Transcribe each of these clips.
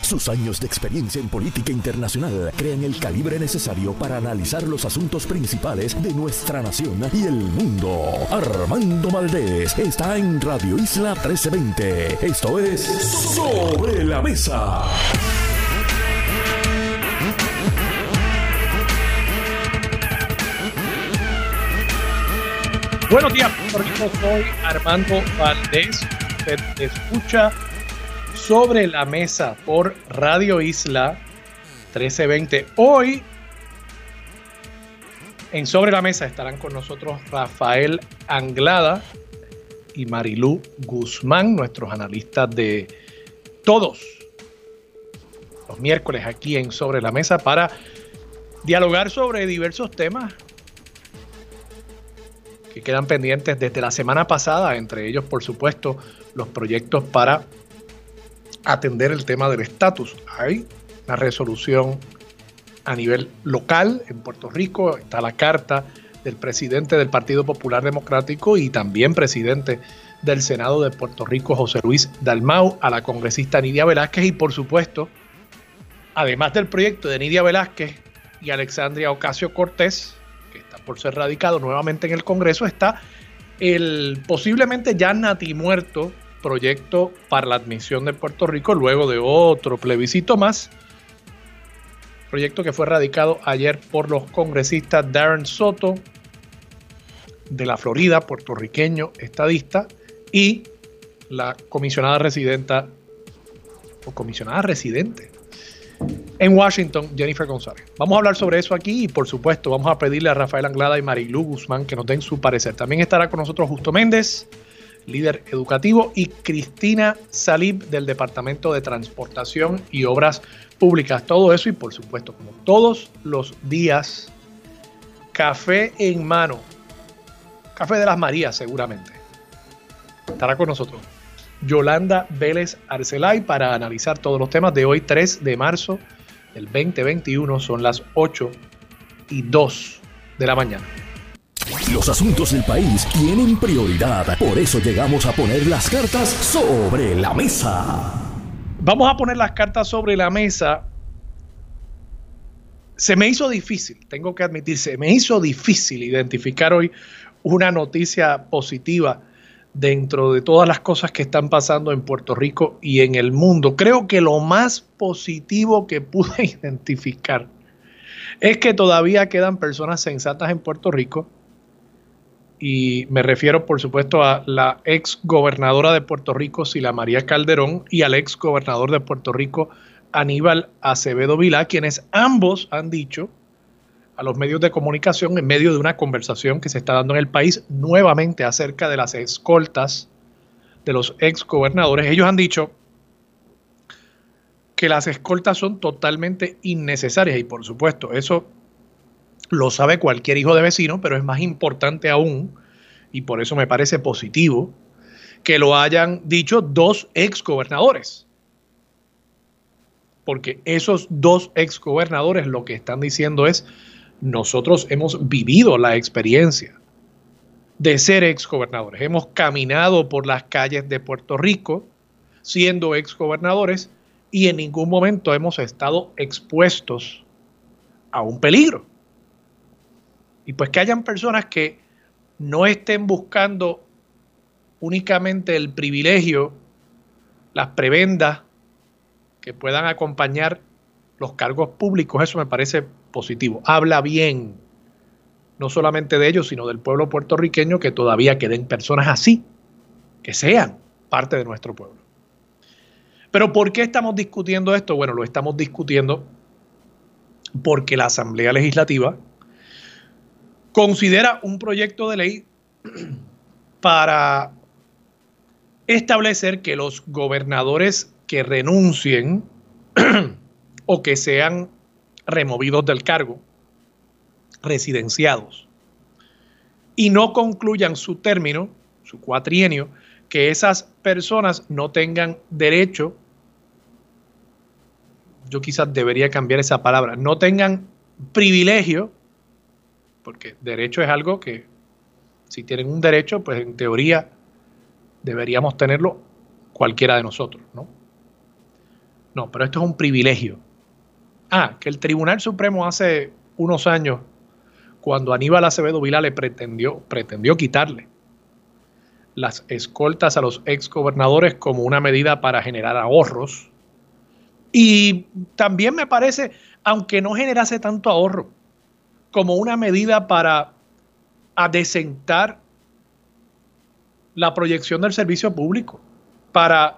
Sus años de experiencia en política internacional crean el calibre necesario para analizar los asuntos principales de nuestra nación y el mundo. Armando Valdés está en Radio Isla 1320. Esto es Sobre la Mesa. Buenos días, soy Armando Valdés. Usted escucha Sobre la Mesa por Radio Isla 1320. Hoy en Sobre la Mesa estarán con nosotros Rafael Anglada y Marilú Guzmán, nuestros analistas de todos los miércoles aquí en Sobre la Mesa para dialogar sobre diversos temas que quedan pendientes desde la semana pasada, entre ellos, por supuesto, los proyectos para atender el tema del estatus. Hay una resolución a nivel local en Puerto Rico, está la carta del presidente del Partido Popular Democrático y también presidente del Senado de Puerto Rico, José Luis Dalmau, a la congresista Nidia Velázquez y, por supuesto, además del proyecto de Nidia Velázquez y Alexandria Ocasio-Cortez, por ser radicado nuevamente en el Congreso, está el posiblemente ya natimuerto proyecto para la admisión de Puerto Rico luego de otro plebiscito más. Proyecto que fue radicado ayer por los congresistas Darren Soto de la Florida, puertorriqueño estadista, y la comisionada residente en Washington, Jennifer González. Vamos a hablar sobre eso aquí y, por supuesto, vamos a pedirle a Rafael Anglada y Marilú Guzmán que nos den su parecer. También estará con nosotros Justo Méndez, líder educativo, y Cristina Salib del Departamento de Transportación y Obras Públicas. Todo eso y, por supuesto, como todos los días, café en mano. Café de las Marías, seguramente. Estará con nosotros Yolanda Vélez Arcelay para analizar todos los temas de hoy, 3 de marzo del 2021. Son las 8:02 de la mañana. Los asuntos del país tienen prioridad. Por eso llegamos a poner las cartas sobre la mesa. Vamos a poner las cartas sobre la mesa. Se me hizo difícil, tengo que admitir, se me hizo difícil identificar hoy una noticia positiva dentro de todas las cosas que están pasando en Puerto Rico y en el mundo. Creo que lo más positivo que pude identificar es que todavía quedan personas sensatas en Puerto Rico, y me refiero, por supuesto, a la ex gobernadora de Puerto Rico, Sila María Calderón, y al ex gobernador de Puerto Rico, Aníbal Acevedo Vilá, quienes ambos han dicho a los medios de comunicación en medio de una conversación que se está dando en el país nuevamente acerca de las escoltas de los ex gobernadores. Ellos han dicho que las escoltas son totalmente innecesarias y, por supuesto, eso lo sabe cualquier hijo de vecino, pero es más importante aún, y por eso me parece positivo, que lo hayan dicho dos ex gobernadores. Porque esos dos ex gobernadores lo que están diciendo es: nosotros hemos vivido la experiencia de ser exgobernadores. Hemos caminado por las calles de Puerto Rico siendo exgobernadores y en ningún momento hemos estado expuestos a un peligro. Y pues que hayan personas que no estén buscando únicamente el privilegio, las prebendas que puedan acompañar los cargos públicos, eso me parece positivo. Habla bien, no solamente de ellos, sino del pueblo puertorriqueño, que todavía queden personas así, que sean parte de nuestro pueblo. Pero ¿por qué estamos discutiendo esto? Bueno, lo estamos discutiendo porque la Asamblea Legislativa considera un proyecto de ley para establecer que los gobernadores que renuncien o que sean removidos del cargo, residenciados, y no concluyan su término, su cuatrienio, que esas personas no tengan derecho, yo quizás debería cambiar esa palabra, no tengan privilegio, porque derecho es algo que si tienen un derecho, pues en teoría deberíamos tenerlo cualquiera de nosotros, ¿no? No, pero esto es un privilegio. Que el Tribunal Supremo hace unos años, cuando Aníbal Acevedo Vilá le pretendió quitarle las escoltas a los exgobernadores como una medida para generar ahorros. Y también me parece, aunque no generase tanto ahorro, como una medida para adecentar la proyección del servicio público, para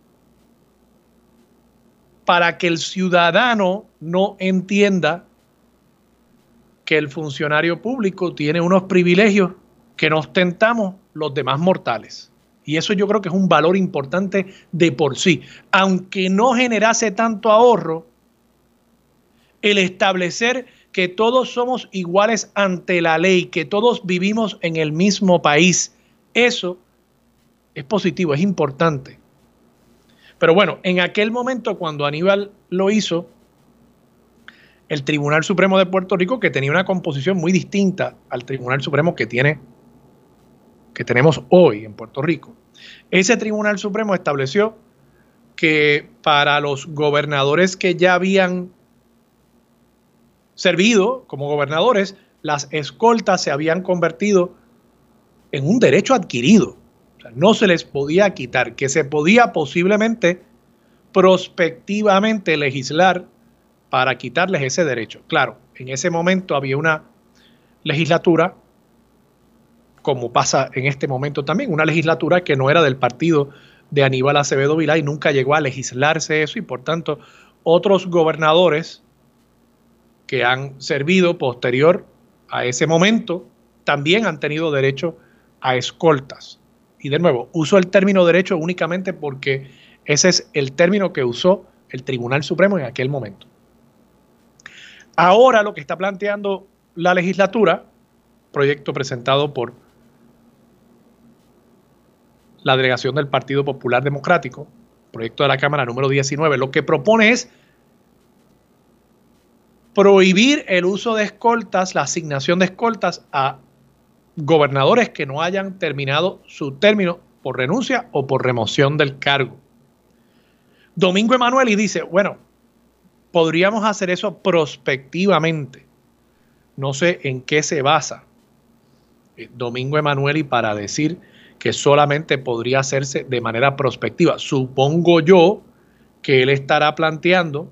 que el ciudadano no entienda que el funcionario público tiene unos privilegios que no ostentamos los demás mortales. Y eso yo creo que es un valor importante de por sí. Aunque no generase tanto ahorro, el establecer que todos somos iguales ante la ley, que todos vivimos en el mismo país, eso es positivo, es importante. Pero bueno, en aquel momento cuando Aníbal lo hizo, el Tribunal Supremo de Puerto Rico, que tenía una composición muy distinta al Tribunal Supremo que tenemos hoy en Puerto Rico, ese Tribunal Supremo estableció que para los gobernadores que ya habían servido como gobernadores, las escoltas se habían convertido en un derecho adquirido. O sea, no se les podía quitar, que se podía posiblemente prospectivamente legislar para quitarles ese derecho. Claro, en ese momento había una legislatura, como pasa en este momento también, una legislatura que no era del partido de Aníbal Acevedo Vilá y nunca llegó a legislarse eso, y por tanto otros gobernadores que han servido posterior a ese momento también han tenido derecho a escoltas. Y de nuevo, uso el término derecho únicamente porque ese es el término que usó el Tribunal Supremo en aquel momento. Ahora lo que está planteando la legislatura, proyecto presentado por la delegación del Partido Popular Democrático, proyecto de la Cámara número 19, lo que propone es prohibir el uso de escoltas, la asignación de escoltas a gobernadores que no hayan terminado su término por renuncia o por remoción del cargo. Domingo Emanueli dice, bueno, podríamos hacer eso prospectivamente. No sé en qué se basa Domingo Emanueli para decir que solamente podría hacerse de manera prospectiva. Supongo yo que él estará planteando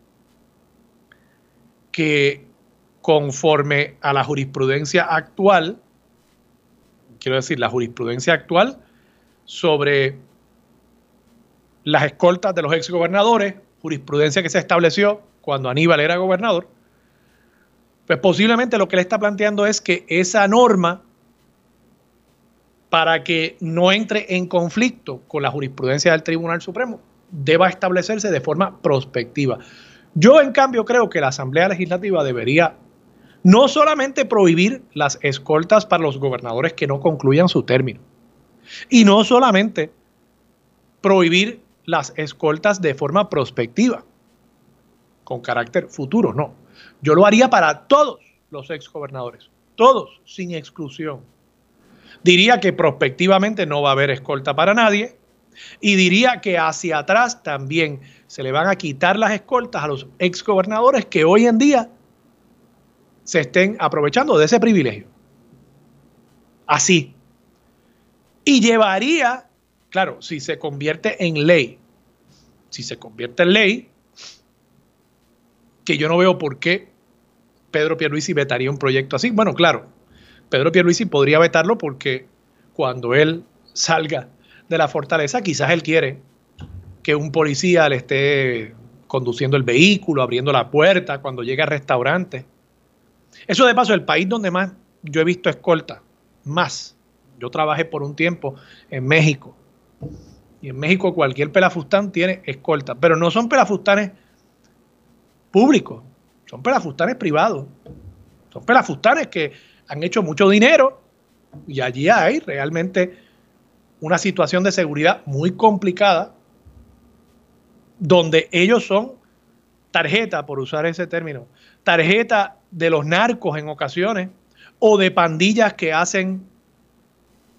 que conforme a la jurisprudencia actual, quiero decir, la jurisprudencia actual sobre las escoltas de los exgobernadores, jurisprudencia que se estableció cuando Aníbal era gobernador, pues posiblemente lo que él está planteando es que esa norma, para que no entre en conflicto con la jurisprudencia del Tribunal Supremo, deba establecerse de forma prospectiva. Yo, en cambio, creo que la Asamblea Legislativa debería no solamente prohibir las escoltas para los gobernadores que no concluyan su término, y no solamente prohibir las escoltas de forma prospectiva, con carácter futuro, no. Yo lo haría para todos los exgobernadores, todos, sin exclusión. Diría que prospectivamente no va a haber escolta para nadie, y diría que hacia atrás también se le van a quitar las escoltas a los exgobernadores que hoy en día se estén aprovechando de ese privilegio. Así. Y llevaría, claro, si se convierte en ley, que yo no veo por qué Pedro Pierluisi vetaría un proyecto así. Bueno, claro, Pedro Pierluisi podría vetarlo porque cuando él salga de la fortaleza, quizás él quiere que un policía le esté conduciendo el vehículo, abriendo la puerta cuando llega al restaurante. Eso, de paso, el país donde más yo he visto escolta, más. Yo trabajé por un tiempo en México. Y en México cualquier pelafustán tiene escolta. Pero no son pelafustanes públicos, son pelafustanes privados. Son pelafustanes que han hecho mucho dinero y allí hay realmente una situación de seguridad muy complicada donde ellos son tarjeta, por usar ese término, tarjeta de los narcos en ocasiones o de pandillas que hacen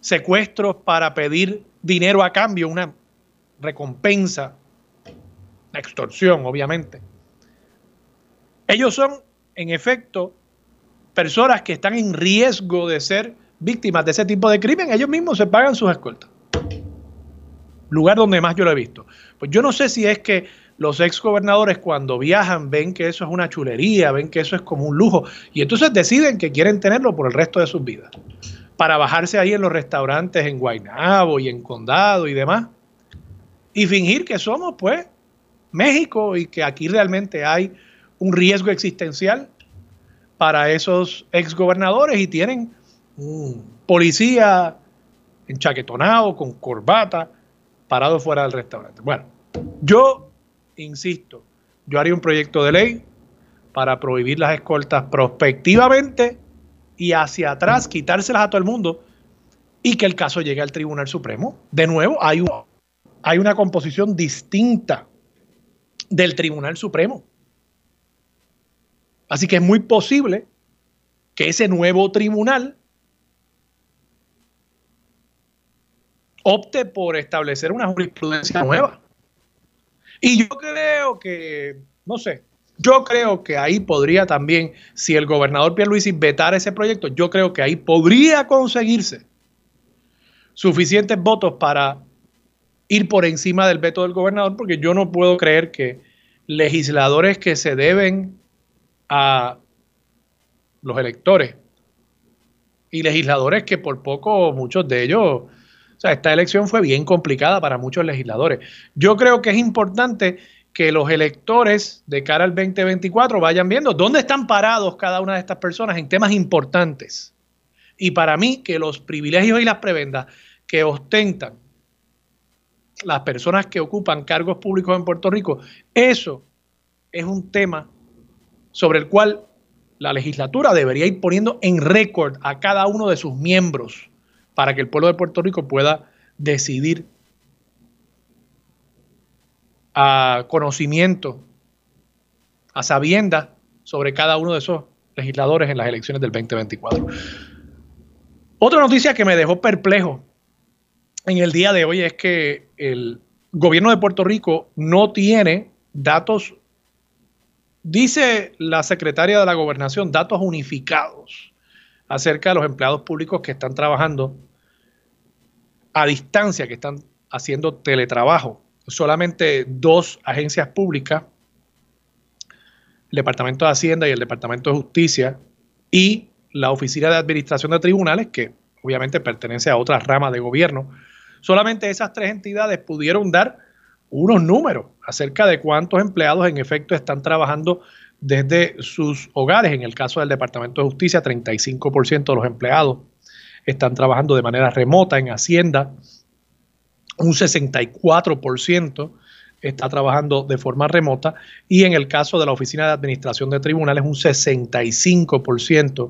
secuestros para pedir dinero a cambio, una recompensa. la extorsión, obviamente. Ellos son, en efecto, personas que están en riesgo de ser víctimas de ese tipo de crimen. Ellos mismos se pagan sus escoltas. Lugar donde más yo lo he visto. Pues yo no sé si es que los exgobernadores cuando viajan ven que eso es una chulería, ven que eso es como un lujo, y entonces deciden que quieren tenerlo por el resto de sus vidas, para bajarse ahí en los restaurantes en Guaynabo y en Condado y demás, y fingir que somos, pues, México y que aquí realmente hay un riesgo existencial para esos exgobernadores y tienen un policía enchaquetonado, con corbata, parado fuera del restaurante. Bueno, yo insisto, yo haría un proyecto de ley para prohibir las escoltas prospectivamente y hacia atrás, quitárselas a todo el mundo y que el caso llegue al Tribunal Supremo. De nuevo, hay una composición distinta del Tribunal Supremo. Así que es muy posible que ese nuevo tribunal opte por establecer una jurisprudencia nueva. Y yo creo que, no sé, yo creo que ahí podría también, si el gobernador Pierluisi vetara ese proyecto, yo creo que ahí podría conseguirse suficientes votos para ir por encima del veto del gobernador, porque yo no puedo creer que legisladores que se deben a los electores y legisladores que por poco, muchos de ellos, o sea, esta elección fue bien complicada para muchos legisladores. Yo creo que es importante que los electores de cara al 2024 vayan viendo dónde están parados cada una de estas personas en temas importantes. Y para mí, que los privilegios y las prebendas que ostentan las personas que ocupan cargos públicos en Puerto Rico, eso es un tema sobre el cual la legislatura debería ir poniendo en récord a cada uno de sus miembros para que el pueblo de Puerto Rico pueda decidir a conocimiento, a sabiendas sobre cada uno de esos legisladores en las elecciones del 2024. Otra noticia que me dejó perplejo en el día de hoy es que el gobierno de Puerto Rico no tiene datos, dice la secretaria de la Gobernación, datos unificados acerca de los empleados públicos que están trabajando a distancia, que están haciendo teletrabajo. Solamente dos agencias públicas, el Departamento de Hacienda y el Departamento de Justicia, y la Oficina de Administración de Tribunales, que obviamente pertenece a otra rama de gobierno. Solamente esas tres entidades pudieron dar unos números acerca de cuántos empleados en efecto están trabajando desde sus hogares. En el caso del Departamento de Justicia, 35% de los empleados están trabajando de manera remota. En Hacienda, un 64% está trabajando de forma remota. Y en el caso de la Oficina de Administración de Tribunales, un 65%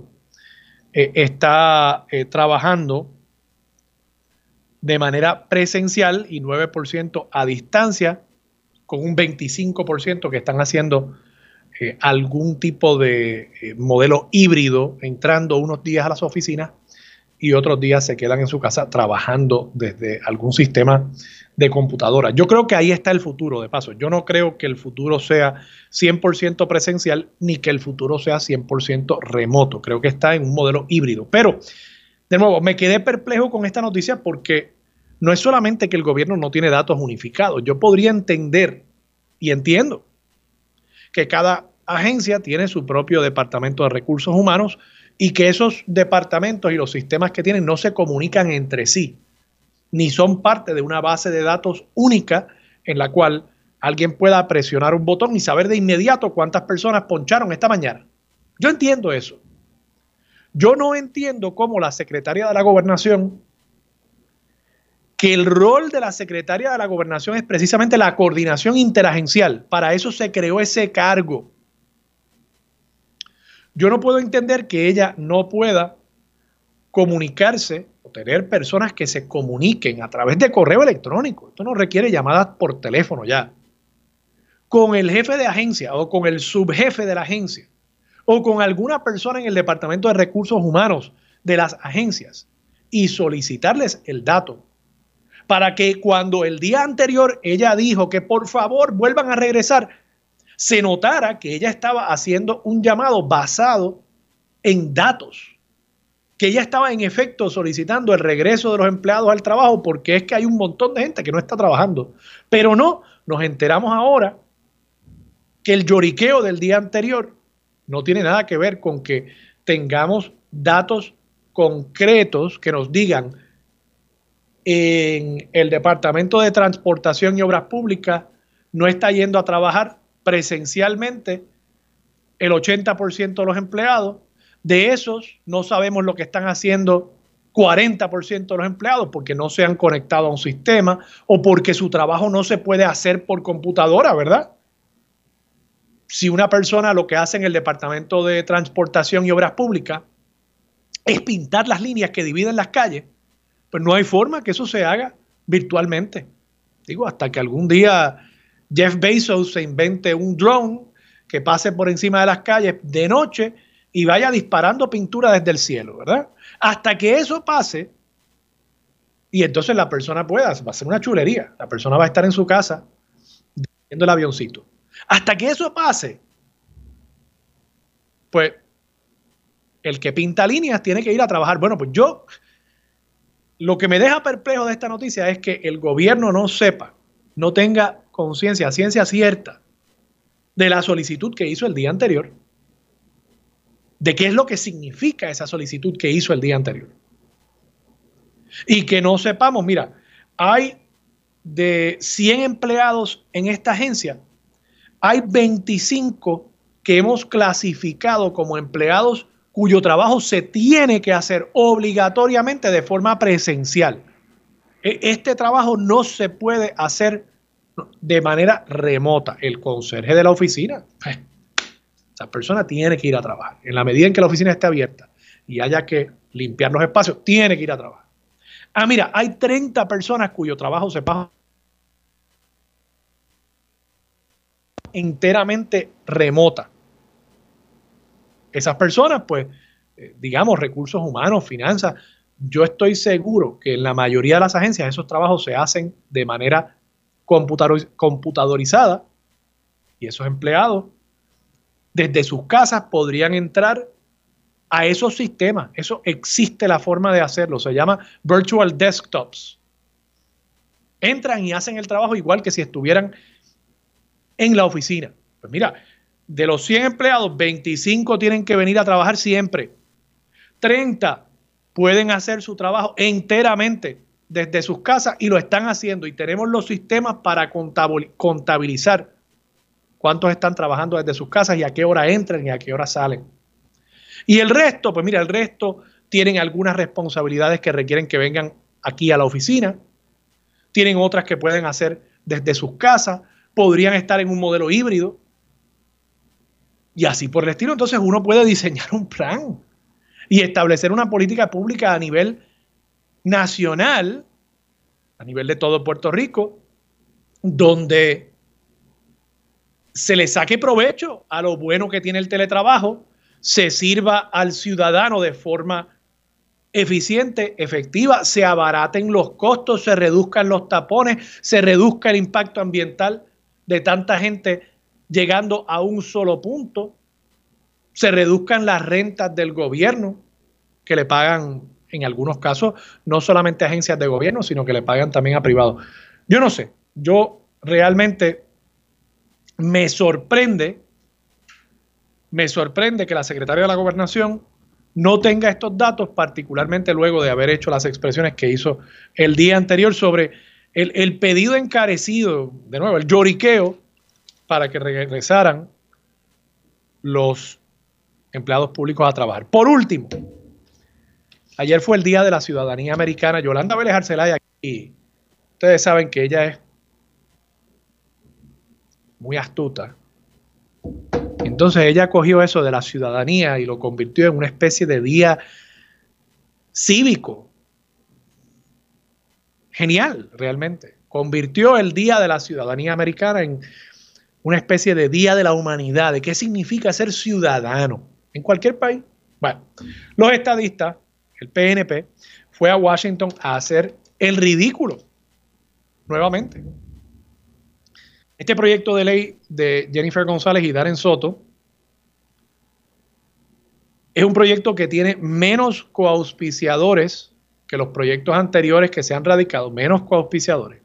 está trabajando de manera presencial y 9% a distancia, con un 25% que están haciendo algún tipo de modelo híbrido, entrando unos días a las oficinas y otros días se quedan en su casa trabajando desde algún sistema de computadora. Yo creo que ahí está el futuro, de paso. Yo no creo que el futuro sea 100% presencial ni que el futuro sea 100% remoto. Creo que está en un modelo híbrido. Pero, de nuevo, me quedé perplejo con esta noticia porque no es solamente que el gobierno no tiene datos unificados. Yo podría entender, y entiendo, que cada agencia tiene su propio departamento de recursos humanos y que esos departamentos y los sistemas que tienen no se comunican entre sí, ni son parte de una base de datos única en la cual alguien pueda presionar un botón y saber de inmediato cuántas personas poncharon esta mañana. Yo entiendo eso. Yo no entiendo cómo la secretaria de la Gobernación, que el rol de la secretaria de la Gobernación es precisamente la coordinación interagencial. Para eso se creó ese cargo. Yo no puedo entender que ella no pueda comunicarse o tener personas que se comuniquen a través de correo electrónico. Esto no requiere llamadas por teléfono ya. Con el jefe de agencia o con el subjefe de la agencia o con alguna persona en el Departamento de Recursos Humanos de las agencias y solicitarles el dato para que cuando el día anterior ella dijo que por favor vuelvan a regresar, se notara que ella estaba haciendo un llamado basado en datos, que ella estaba en efecto solicitando el regreso de los empleados al trabajo porque es que hay un montón de gente que no está trabajando. Pero no, nos enteramos ahora que el lloriqueo del día anterior no tiene nada que ver con que tengamos datos concretos que nos digan en el Departamento de Transportación y Obras Públicas no está yendo a trabajar presencialmente el 80% de los empleados. De esos no sabemos lo que están haciendo 40% de los empleados porque no se han conectado a un sistema o porque su trabajo no se puede hacer por computadora, ¿verdad? Si una persona lo que hace en el Departamento de Transportación y Obras Públicas es pintar las líneas que dividen las calles, pues no hay forma que eso se haga virtualmente. Digo, hasta que algún día Jeff Bezos se invente un drone que pase por encima de las calles de noche y vaya disparando pintura desde el cielo, ¿verdad? Hasta que eso pase, y entonces la persona pueda, va a ser una chulería, la persona va a estar en su casa viendo el avioncito. Hasta que eso pase, pues el que pinta líneas tiene que ir a trabajar. Bueno, pues lo que me deja perplejo de esta noticia es que el gobierno no sepa, no tenga conciencia, ciencia cierta de la solicitud que hizo el día anterior, de qué es lo que significa esa solicitud que hizo el día anterior. Y que no sepamos, mira, hay de 100 empleados en esta agencia, hay 25 que hemos clasificado como empleados cuyo trabajo se tiene que hacer obligatoriamente de forma presencial. Este trabajo no se puede hacer de manera remota. El conserje de la oficina, esa persona tiene que ir a trabajar. En la medida en que la oficina esté abierta y haya que limpiar los espacios, tiene que ir a trabajar. Ah, mira, hay 30 personas cuyo trabajo se pasa enteramente remota. Esas personas, pues, digamos, recursos humanos, finanzas, yo estoy seguro que en la mayoría de las agencias esos trabajos se hacen de manera computadorizada y esos empleados desde sus casas podrían entrar a esos sistemas. Eso existe la forma de hacerlo, se llama virtual desktops. Entran y hacen el trabajo igual que si estuvieran en la oficina. Pues mira, de los 100 empleados, 25 tienen que venir a trabajar siempre. 30 pueden hacer su trabajo enteramente desde sus casas y lo están haciendo. Y tenemos los sistemas para contabilizar cuántos están trabajando desde sus casas y a qué hora entran y a qué hora salen. Y el resto, pues mira, el resto tienen algunas responsabilidades que requieren que vengan aquí a la oficina. Tienen otras que pueden hacer desde sus casas. Podrían estar en un modelo híbrido. Y así por el estilo. Entonces uno puede diseñar un plan y establecer una política pública a nivel nacional, a nivel de todo Puerto Rico, donde se le saque provecho a lo bueno que tiene el teletrabajo, se sirva al ciudadano de forma eficiente, efectiva, se abaraten los costos, se reduzcan los tapones, se reduzca el impacto ambiental de tanta gente llegando a un solo punto, se reduzcan las rentas del gobierno que le pagan en algunos casos no solamente a agencias de gobierno, sino que le pagan también a privados. Yo no sé, yo realmente me sorprende que la secretaria de la Gobernación no tenga estos datos, particularmente luego de haber hecho las expresiones que hizo el día anterior sobre el pedido encarecido, de nuevo, el lloriqueo, para que regresaran los empleados públicos a trabajar. Por último, ayer fue el Día de la Ciudadanía Americana. Yolanda Vélez Arcelay aquí, ustedes saben que ella es muy astuta. Entonces ella cogió eso de la ciudadanía y lo convirtió en una especie de día cívico. Genial, realmente. Convirtió el Día de la Ciudadanía Americana en una especie de Día de la Humanidad, de qué significa ser ciudadano en cualquier país. Bueno, los estadistas, el PNP, fue a Washington a hacer el ridículo nuevamente. Este proyecto de ley de Jennifer González y Darren Soto es un proyecto que tiene menos coauspiciadores que los proyectos anteriores que se han radicado, menos coauspiciadores,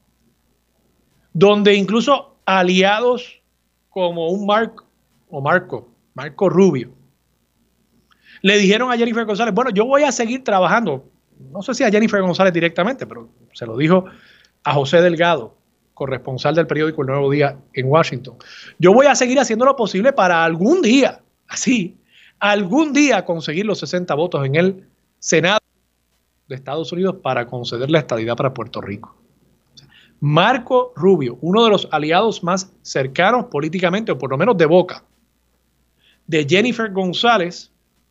donde incluso aliados como un Marco Rubio le dijeron a Jennifer González, bueno, yo voy a seguir trabajando, no sé si a Jennifer González directamente, pero se lo dijo a José Delgado, corresponsal del periódico El Nuevo Día en Washington. Yo voy a seguir haciendo lo posible para algún día, algún día conseguir los 60 votos en el Senado de Estados Unidos para conceder la estadidad para Puerto Rico. Marco Rubio, uno de los aliados más cercanos políticamente, o por lo menos de boca, de Jennifer González,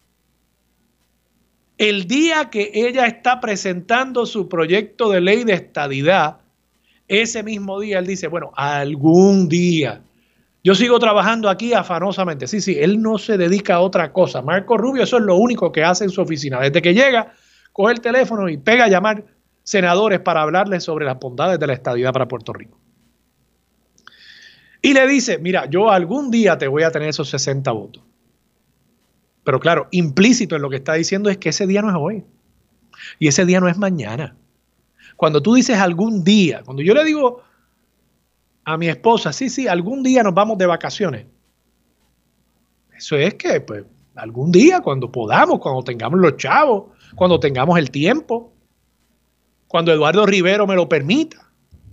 el día que ella está presentando su proyecto de ley de estadidad, ese mismo día él dice, bueno, algún día. Yo sigo trabajando aquí afanosamente. Sí, él no se dedica a otra cosa. Marco Rubio, eso es lo único que hace en su oficina. Desde que llega, coge el teléfono y pega a llamar senadores para hablarles sobre las bondades de la estadidad para Puerto Rico. Y le dice, mira, yo algún día te voy a tener esos 60 votos. Pero claro, implícito en lo que está diciendo es que ese día no es hoy. Y ese día no es mañana. Cuando tú dices algún día, cuando yo le digo a mi esposa, sí, algún día nos vamos de vacaciones. Eso es que, pues, algún día, cuando podamos, cuando tengamos los chavos, cuando tengamos el tiempo, cuando Eduardo Rivero me lo permita.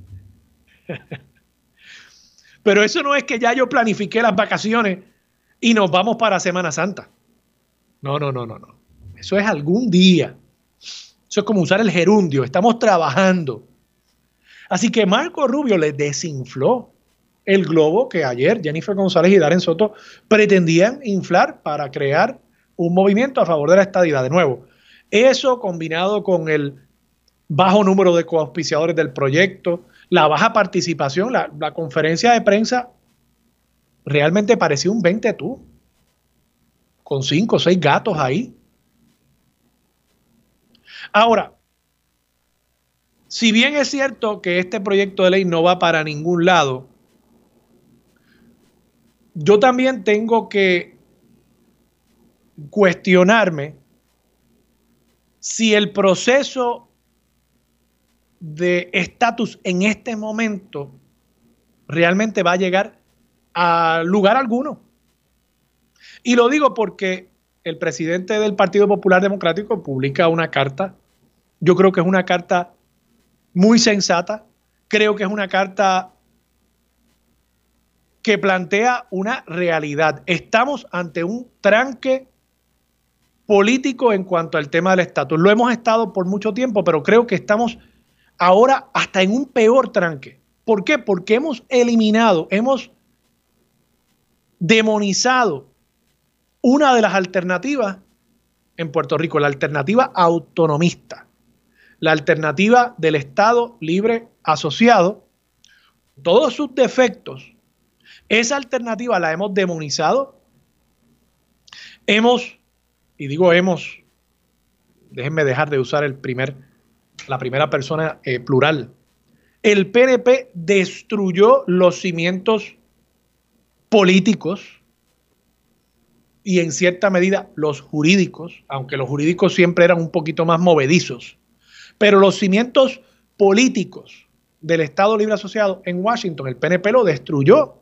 Pero eso no es que ya yo planifiqué las vacaciones y nos vamos para Semana Santa. No. Eso es algún día. Eso es como usar el gerundio. Estamos trabajando. Así que Marco Rubio le desinfló el globo que ayer Jennifer González y Darren Soto pretendían inflar para crear un movimiento a favor de la estadidad. De nuevo, eso combinado con el bajo número de coauspiciadores del proyecto, la baja participación, la conferencia de prensa realmente parecía un 20 tú, con 5 o 6 gatos ahí. Ahora, si bien es cierto que este proyecto de ley no va para ningún lado, yo también tengo que cuestionarme si el proceso de estatus en este momento realmente va a llegar a lugar alguno. Y lo digo porque el presidente del Partido Popular Democrático publica una carta. Yo creo que es una carta muy sensata. Creo que es una carta que plantea una realidad. Estamos ante un tranque político en cuanto al tema del estatus. Lo hemos estado por mucho tiempo, pero creo que estamos ahora hasta en un peor tranque. ¿Por qué? Porque hemos eliminado, hemos demonizado una de las alternativas en Puerto Rico, la alternativa autonomista, la alternativa del Estado libre asociado, todos sus defectos. Esa alternativa la hemos demonizado. Y digo hemos, déjenme dejar de usar la primera persona plural. El PNP destruyó los cimientos políticos y en cierta medida los jurídicos, aunque los jurídicos siempre eran un poquito más movedizos, pero los cimientos políticos del Estado Libre Asociado en Washington, el PNP lo destruyó,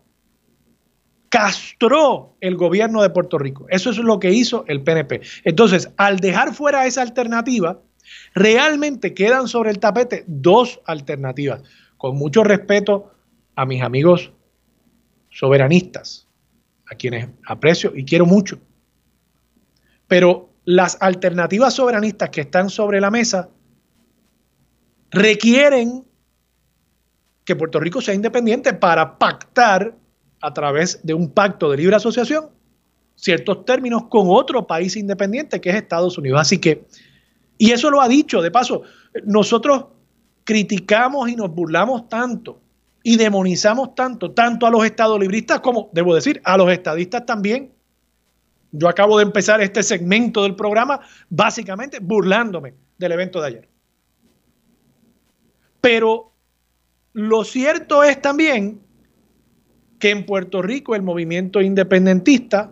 castró el gobierno de Puerto Rico. Eso es lo que hizo el PNP. Entonces, al dejar fuera esa alternativa, realmente quedan sobre el tapete dos alternativas, con mucho respeto a mis amigos soberanistas, a quienes aprecio y quiero mucho. Pero las alternativas soberanistas que están sobre la mesa requieren que Puerto Rico sea independiente para pactar a través de un pacto de libre asociación ciertos términos con otro país independiente que es Estados Unidos. Así que, y eso lo ha dicho, de paso, nosotros criticamos y nos burlamos tanto y demonizamos tanto a los estadolibristas como, debo decir, a los estadistas también. Yo acabo de empezar este segmento del programa básicamente burlándome del evento de ayer. Pero Lo cierto es también que en Puerto Rico el movimiento independentista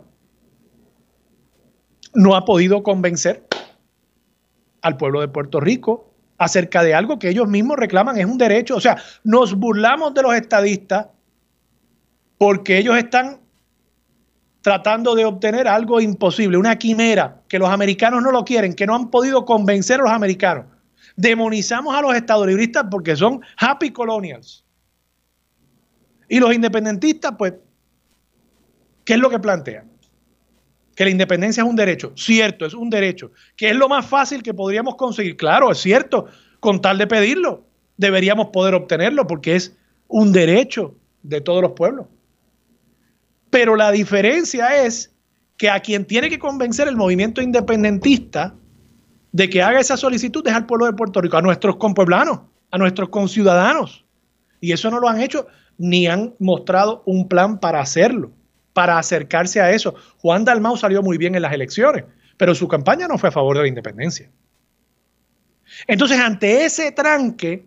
no ha podido convencer al pueblo de Puerto Rico acerca de algo que ellos mismos reclaman es un derecho. O sea, nos burlamos de los estadistas porque ellos están tratando de obtener algo imposible, una quimera, que los americanos no lo quieren, que no han podido convencer a los americanos. Demonizamos a los estadolibristas porque son happy colonials. Y los independentistas, pues, ¿qué es lo que plantean? Que la independencia es un derecho. Cierto, es un derecho. Que es lo más fácil que podríamos conseguir. Claro, es cierto. Con tal de pedirlo, deberíamos poder obtenerlo porque es un derecho de todos los pueblos. Pero la diferencia es que a quien tiene que convencer el movimiento independentista de que haga esa solicitud es al pueblo de Puerto Rico, a nuestros compueblanos, a nuestros conciudadanos. Y eso no lo han hecho ni han mostrado un plan para hacerlo, para acercarse a eso. Juan Dalmau salió muy bien en las elecciones, pero su campaña no fue a favor de la independencia. Entonces, ante ese tranque,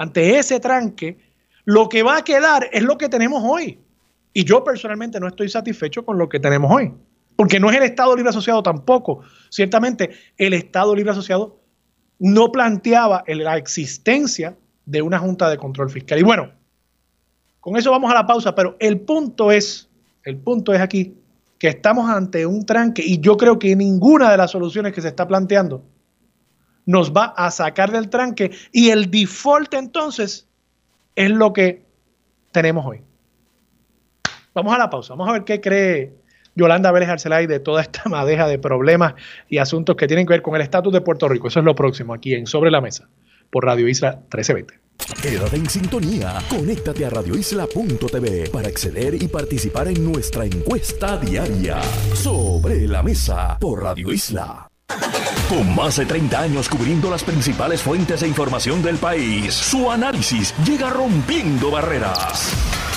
lo que va a quedar es lo que tenemos hoy. Y yo personalmente no estoy satisfecho con lo que tenemos hoy, porque no es el Estado Libre Asociado tampoco. Ciertamente, el Estado Libre Asociado no planteaba la existencia de una Junta de Control Fiscal. Y bueno, con eso vamos a la pausa, pero el punto es aquí que estamos ante un tranque y yo creo que ninguna de las soluciones que se está planteando nos va a sacar del tranque y el default entonces es lo que tenemos hoy. Vamos a la pausa, vamos a ver qué cree Yolanda Vélez Arcelay de toda esta madeja de problemas y asuntos que tienen que ver con el estatus de Puerto Rico. Eso es lo próximo aquí en Sobre la Mesa por Radio Isla 1320. Quédate en sintonía, conéctate a radioisla.tv para acceder y participar en nuestra encuesta diaria. Sobre la Mesa por Radio Isla. Con más de 30 años cubriendo las principales fuentes de información del país, su análisis llega rompiendo barreras.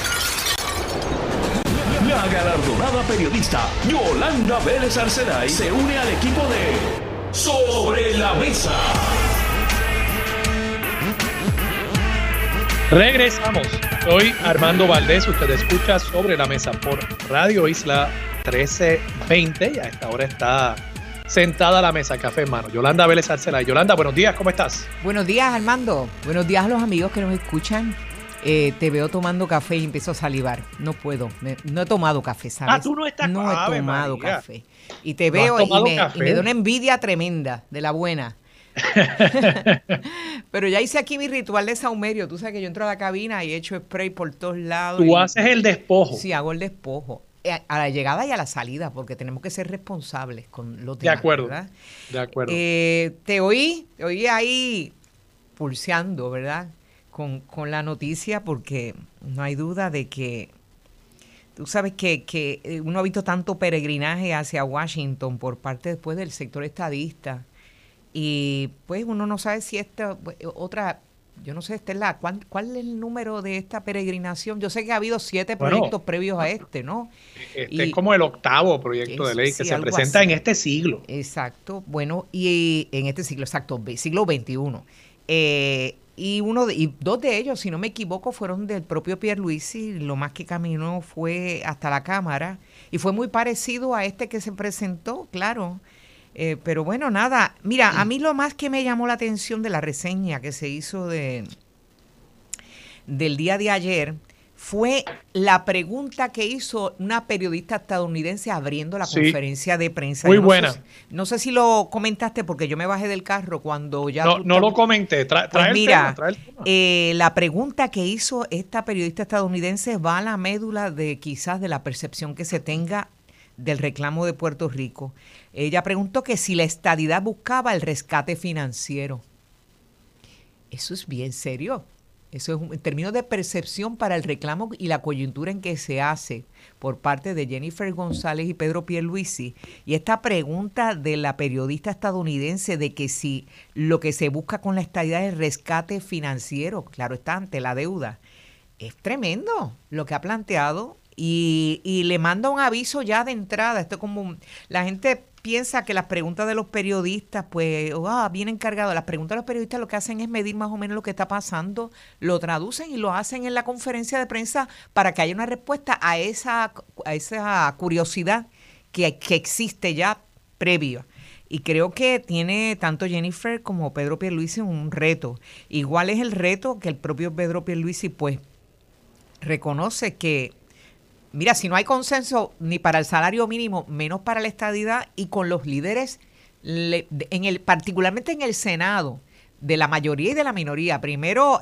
La galardonada periodista Yolanda Vélez Arcelay se une al equipo de Sobre la Mesa. Regresamos. Soy Armando Valdés. Usted escucha Sobre la Mesa por Radio Isla 1320. Y a esta hora está sentada a la mesa, café en mano. Yolanda Vélez Arcelay. Yolanda, buenos días, ¿cómo estás? Buenos días, Armando. Buenos días a los amigos que nos escuchan. Te veo tomando café y empiezo a salivar. No puedo. No he tomado café, ¿sabes? Ah, tú no estás. No he tomado café. Y te veo y me da una envidia tremenda, de la buena. Pero ya hice aquí mi ritual de saumerio. Tú sabes que yo entro a la cabina y echo spray por todos lados. Tú haces el despojo. Sí, hago el despojo. A la llegada y a la salida, porque tenemos que ser responsables con los demás. De acuerdo, ¿verdad? De acuerdo. Te oí ahí pulseando, ¿verdad? Con la noticia, porque no hay duda de que tú sabes que uno ha visto tanto peregrinaje hacia Washington por parte después del sector estadista y pues uno no sabe si esta otra, yo no sé, ¿cuál es el número de esta peregrinación? Yo sé que ha habido 7 proyectos previos a este, ¿no? Este es como el 8º proyecto de ley que se presenta así en este siglo. Exacto, bueno, y en este siglo, exacto, siglo XXI. Y dos de ellos, si no me equivoco, fueron del propio Pierluisi. Lo más que caminó fue hasta la Cámara y fue muy parecido a este que se presentó, claro. Pero bueno, nada. Mira, a mí lo más que me llamó la atención de la reseña que se hizo del día de ayer fue la pregunta que hizo una periodista estadounidense abriendo la conferencia de prensa. Muy buena. No sé si lo comentaste porque yo me bajé del carro cuando ya... No lo comenté. Trae el tema. La pregunta que hizo esta periodista estadounidense va a la médula de quizás de la percepción que se tenga del reclamo de Puerto Rico. Ella preguntó que si la estadidad buscaba el rescate financiero. Eso es bien serio. Eso es en términos de percepción para el reclamo y la coyuntura en que se hace por parte de Jennifer González y Pedro Pierluisi. Y esta pregunta de la periodista estadounidense de que si lo que se busca con la estadidad es rescate financiero, claro está, ante la deuda. Es tremendo lo que ha planteado y le manda un aviso ya de entrada. Esto como la gente piensa que las preguntas de los periodistas, pues, vienen cargadas. Las preguntas de los periodistas lo que hacen es medir más o menos lo que está pasando, lo traducen y lo hacen en la conferencia de prensa para que haya una respuesta a esa curiosidad que existe ya previa. Y creo que tiene tanto Jennifer como Pedro Pierluisi un reto. Igual es el reto que el propio Pedro Pierluisi, pues, reconoce que, mira, si no hay consenso ni para el salario mínimo, menos para la estadidad, y con los líderes, particularmente en el Senado, de la mayoría y de la minoría. Primero,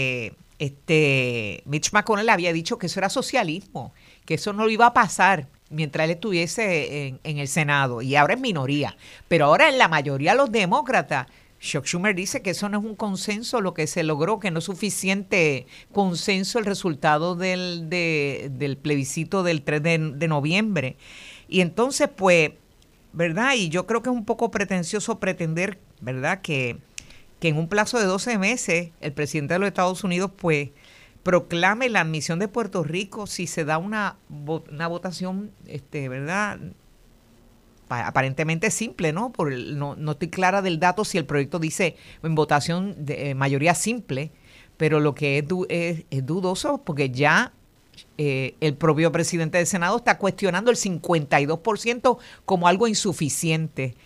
Mitch McConnell había dicho que eso era socialismo, que eso no iba a pasar mientras él estuviese en el Senado, y ahora es minoría. Pero ahora en la mayoría los demócratas, Chuck Schumer dice que eso no es un consenso lo que se logró, que no es suficiente consenso el resultado del plebiscito del 3 de noviembre. Y entonces, pues, ¿verdad? Y yo creo que es un poco pretencioso pretender, ¿verdad?, que en un plazo de 12 meses el presidente de los Estados Unidos, pues, proclame la admisión de Puerto Rico si se da una votación, ¿verdad?, aparentemente simple, ¿no? No estoy clara del dato si el proyecto dice en votación de mayoría simple, pero lo que es dudoso porque ya el propio presidente del Senado está cuestionando el 52% como algo insuficiente.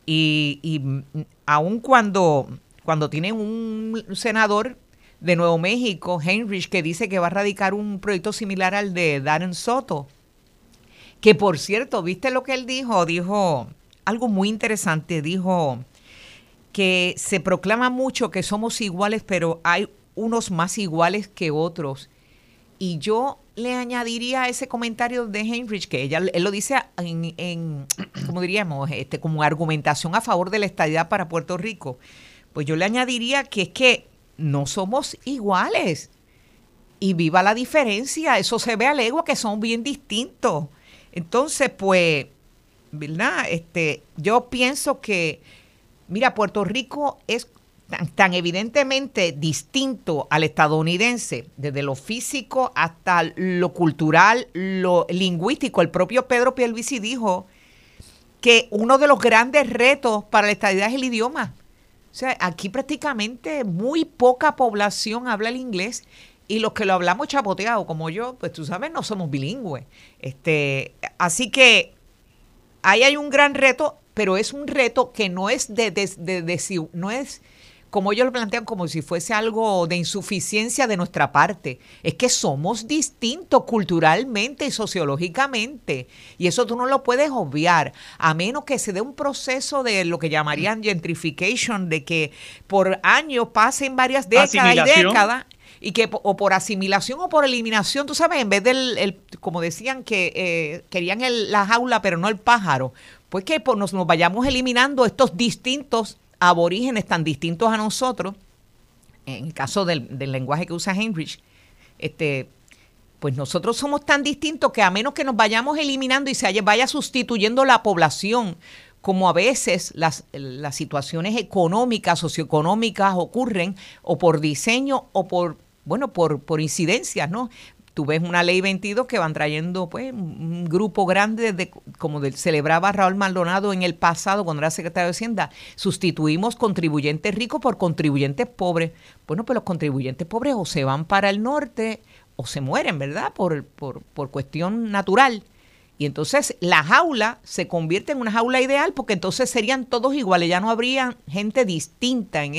Y aun cuando tienen un senador de Nuevo México, Heinrich, que dice que va a radicar un proyecto similar al de Darren Soto, que por cierto, ¿viste lo que él dijo? Dijo algo muy interesante, dijo que se proclama mucho que somos iguales, pero hay unos más iguales que otros. Y yo le añadiría a ese comentario de Heinrich, que él lo dice ¿cómo diríamos? Como argumentación a favor de la estadidad para Puerto Rico. Pues yo le añadiría que es que no somos iguales. Y viva la diferencia, eso se ve a legua que son bien distintos. Entonces, pues, ¿verdad? Yo pienso que, mira, Puerto Rico es tan evidentemente distinto al estadounidense, desde lo físico hasta lo cultural, lo lingüístico. El propio Pedro Pierluisi dijo que uno de los grandes retos para la estadidad es el idioma. O sea, aquí prácticamente muy poca población habla el inglés. Y los que lo hablamos chapoteado, como yo, pues tú sabes, no somos bilingües. Así que ahí hay un gran reto, pero es un reto que no es no es como ellos lo plantean, como si fuese algo de insuficiencia de nuestra parte. Es que somos distintos culturalmente y sociológicamente. Y eso tú no lo puedes obviar, a menos que se dé un proceso de lo que llamarían gentrification, de que por años pasen varias décadas y décadas. Y que o por asimilación o por eliminación, tú sabes, en vez como decían que querían la jaula pero no el pájaro, pues que nos vayamos eliminando estos distintos aborígenes tan distintos a nosotros. En el caso del lenguaje que usa Heinrich, pues nosotros somos tan distintos que a menos que nos vayamos eliminando y se vaya sustituyendo la población, como a veces las situaciones económicas, socioeconómicas ocurren, o por diseño o por incidencias, ¿no? Tú ves una ley 22 que van trayendo, pues, un grupo grande como celebraba Raúl Maldonado en el pasado cuando era secretario de Hacienda. Sustituimos contribuyentes ricos por contribuyentes pobres. Bueno, pues los contribuyentes pobres o se van para el norte o se mueren, ¿verdad? Por cuestión natural. Y entonces la jaula se convierte en una jaula ideal porque entonces serían todos iguales, ya no habría gente distinta en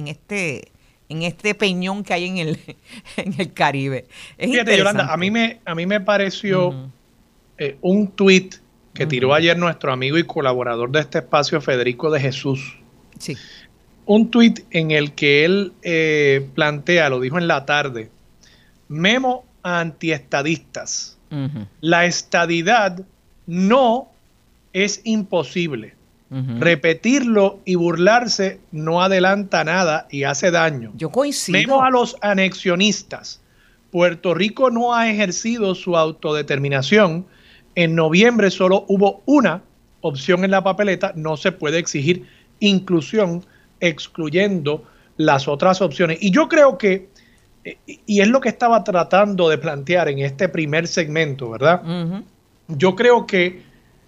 este peñón que hay en el Caribe. Fíjate, Yolanda, a mí me pareció un tuit que tiró ayer nuestro amigo y colaborador de este espacio, Federico de Jesús. Sí. Un tuit en el que él plantea, lo dijo en la tarde, memo a antiestadistas. La estadidad no es imposible. Repetirlo y burlarse no adelanta nada y hace daño. Yo coincido. Memo a los anexionistas. Puerto Rico no ha ejercido su autodeterminación. En noviembre solo hubo una opción en la papeleta. No se puede exigir inclusión excluyendo las otras opciones. Y yo creo que y es lo que estaba tratando de plantear en este primer segmento, ¿verdad? Ujú. Yo creo que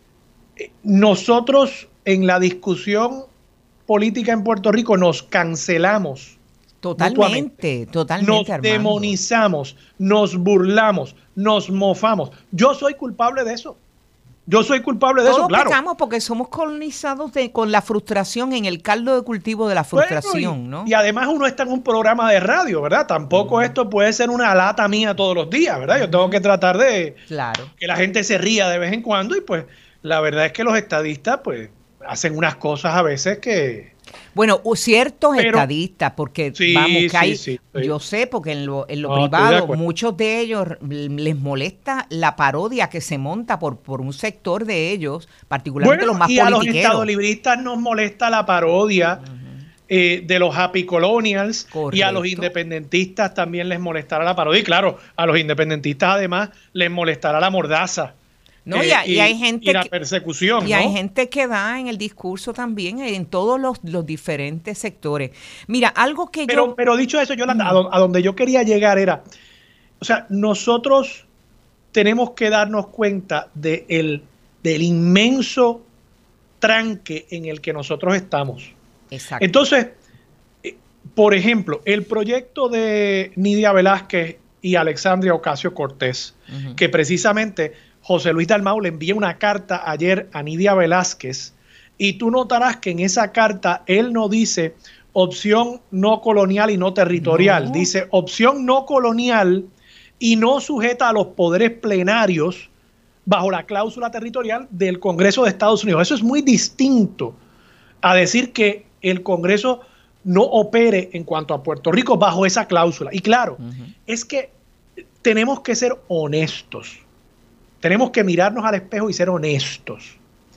nosotros en la discusión política en Puerto Rico nos cancelamos mutuamente, nos Totalmente, Armando. demonizamos, nos burlamos, nos mofamos. Yo soy culpable de eso. Yo soy culpable de eso, Todos claro. pecamos porque somos colonizados con la frustración, en el caldo de cultivo de la frustración, Bueno, ¿no? y además uno está en un programa de radio, ¿verdad? Tampoco esto puede ser una lata mía todos los días, ¿verdad? Yo tengo que tratar de Claro. que la gente se ría de vez en cuando y pues la verdad es que los estadistas pues hacen unas cosas a veces que... Bueno, ciertos Pero- estadistas, porque Sí, vamos, que sí, hay, sí. yo sé, porque en lo No, estoy de privado, acuerdo. muchos de ellos les molesta la parodia que se monta por un sector de ellos, particularmente Bueno, los más y a los politiqueros. estadolibristas nos molesta la parodia de los happy colonials, y a los Correcto. independentistas también les molestará la parodia. Y claro, a los independentistas además les molestará la mordaza. No, y hay gente y la que- persecución, Y ¿no? hay gente que da en el discurso también, en todos los diferentes sectores. Mira, algo que Pero dicho eso, Yolanda, a donde yo quería llegar era, o sea, nosotros tenemos que darnos cuenta del inmenso tranque en el que nosotros estamos. Exacto. Entonces, por ejemplo, el proyecto de Nidia Velázquez y Alexandria Ocasio-Cortez, Ujú. que precisamente José Luis Dalmau le envía una carta ayer a Nidia Velázquez, y tú notarás que en esa carta él no dice opción no colonial y no territorial, No. dice opción no colonial y no sujeta a los poderes plenarios bajo la cláusula territorial del Congreso de Estados Unidos. Eso es muy distinto a decir que el Congreso no opere en cuanto a Puerto Rico bajo esa cláusula. Y claro, es que tenemos que ser honestos. Tenemos que mirarnos al espejo y ser honestos.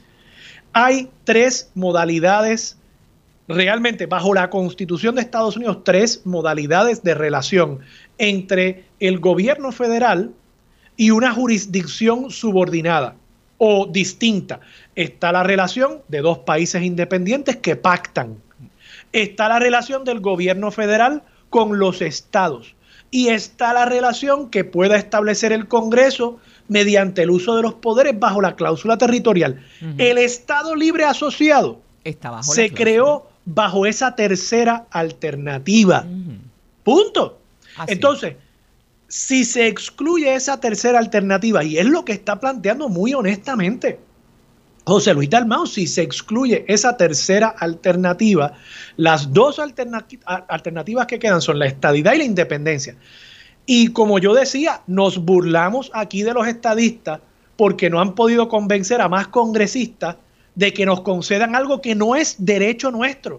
Hay tres modalidades, realmente bajo la Constitución de Estados Unidos, tres modalidades de relación entre el gobierno federal y una jurisdicción subordinada o distinta. Está la relación de dos países independientes que pactan. Está la relación del gobierno federal con los estados. Y está la relación que pueda establecer el Congreso mediante el uso de los poderes bajo la cláusula territorial. El Estado Libre Asociado Está bajo la se cláusula. creó bajo esa tercera alternativa. Punto. Así Entonces, si se excluye esa tercera alternativa, y es lo que está planteando muy honestamente José Luis Dalmau, si se excluye esa tercera alternativa, las dos alternativas que quedan son la estadidad y la independencia. Y como yo decía, nos burlamos aquí de los estadistas porque no han podido convencer a más congresistas de que nos concedan algo que no es derecho nuestro.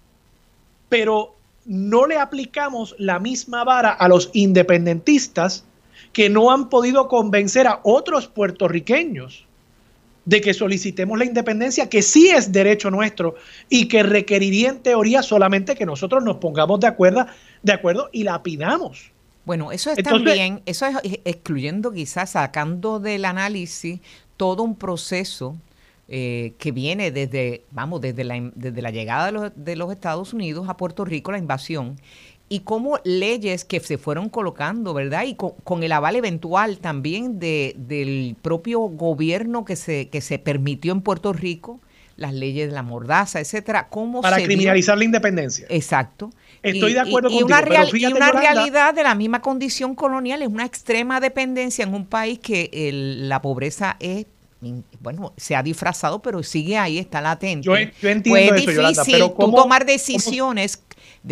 Pero no le aplicamos la misma vara a los independentistas que no han podido convencer a otros puertorriqueños de que solicitemos la independencia, que sí es derecho nuestro y que requeriría en teoría solamente que nosotros nos pongamos de acuerdo y la pidamos. Bueno, eso es Entonces, también, eso es excluyendo quizás, sacando del análisis todo un proceso que viene desde la llegada de los Estados Unidos a Puerto Rico, la invasión, y cómo leyes que se fueron colocando, ¿verdad? Y con el aval eventual también del propio gobierno que se permitió en Puerto Rico, las leyes de la mordaza, etcétera, cómo para se criminalizar la independencia. Exacto. Estoy de acuerdo y contigo, una pero fíjate, una Yolanda, realidad de la misma condición colonial es una extrema dependencia en un país que la pobreza es, bueno, se ha disfrazado, pero sigue ahí, está latente. Yo entiendo pues es eso, Yolanda, difícil pero tú ¿cómo- tomar decisiones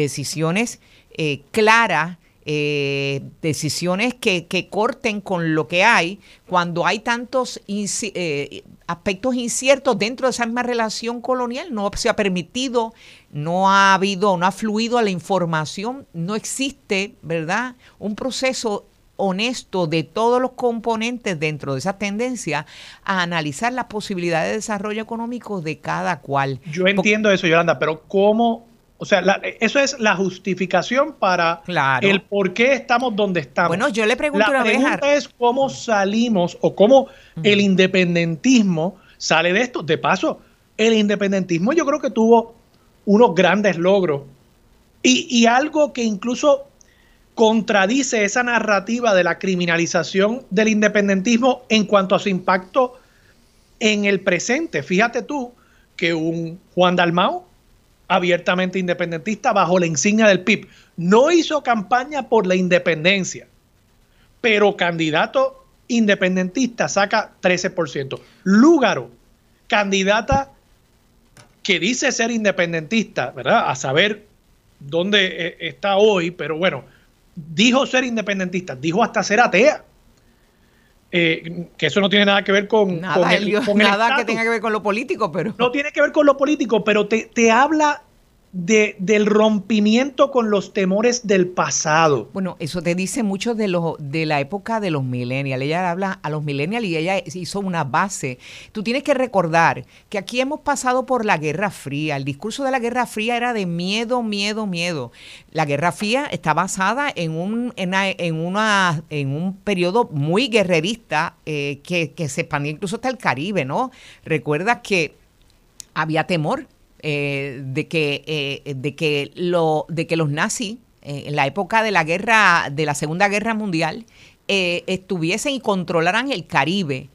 claras, decisiones que corten con lo que hay, cuando hay tantos aspectos inciertos dentro de esa misma relación colonial. No se ha permitido, no ha fluido la información, no existe, ¿verdad?, un proceso honesto de todos los componentes dentro de esa tendencia a analizar las posibilidades de desarrollo económico de cada cual. Yo entiendo eso, Yolanda, pero ¿cómo? O sea, eso es la justificación para Claro. el por qué estamos donde estamos. Bueno, yo le pregunto La una vez pregunta es cómo salimos o cómo el independentismo sale de esto. De paso, el independentismo yo creo que tuvo unos grandes logros y algo que incluso contradice esa narrativa de la criminalización del independentismo en cuanto a su impacto en el presente. Fíjate tú que un Juan Dalmau, abiertamente independentista bajo la insignia del PIB, no hizo campaña por la independencia, pero candidato independentista saca 13%. Lúgaro, candidata que dice ser independentista, ¿verdad? A saber dónde está hoy, pero bueno, dijo ser independentista, dijo hasta ser atea. Que eso no tiene nada que ver con nada, con nada que tenga que ver con lo político, pero no tiene que ver con lo político, pero te habla del rompimiento con los temores del pasado. Bueno, eso te dice mucho de la época de los millennials. Ella habla a los millennials y ella hizo una base. Tú tienes que recordar que aquí hemos pasado por la Guerra Fría. El discurso de la Guerra Fría era de miedo, miedo, miedo. La Guerra Fría está basada en un periodo muy guerrerista que se expandía incluso hasta el Caribe, ¿no? Recuerdas que había temor de que los nazis en la época de la Segunda Guerra Mundial estuviesen y controlaran el Caribe,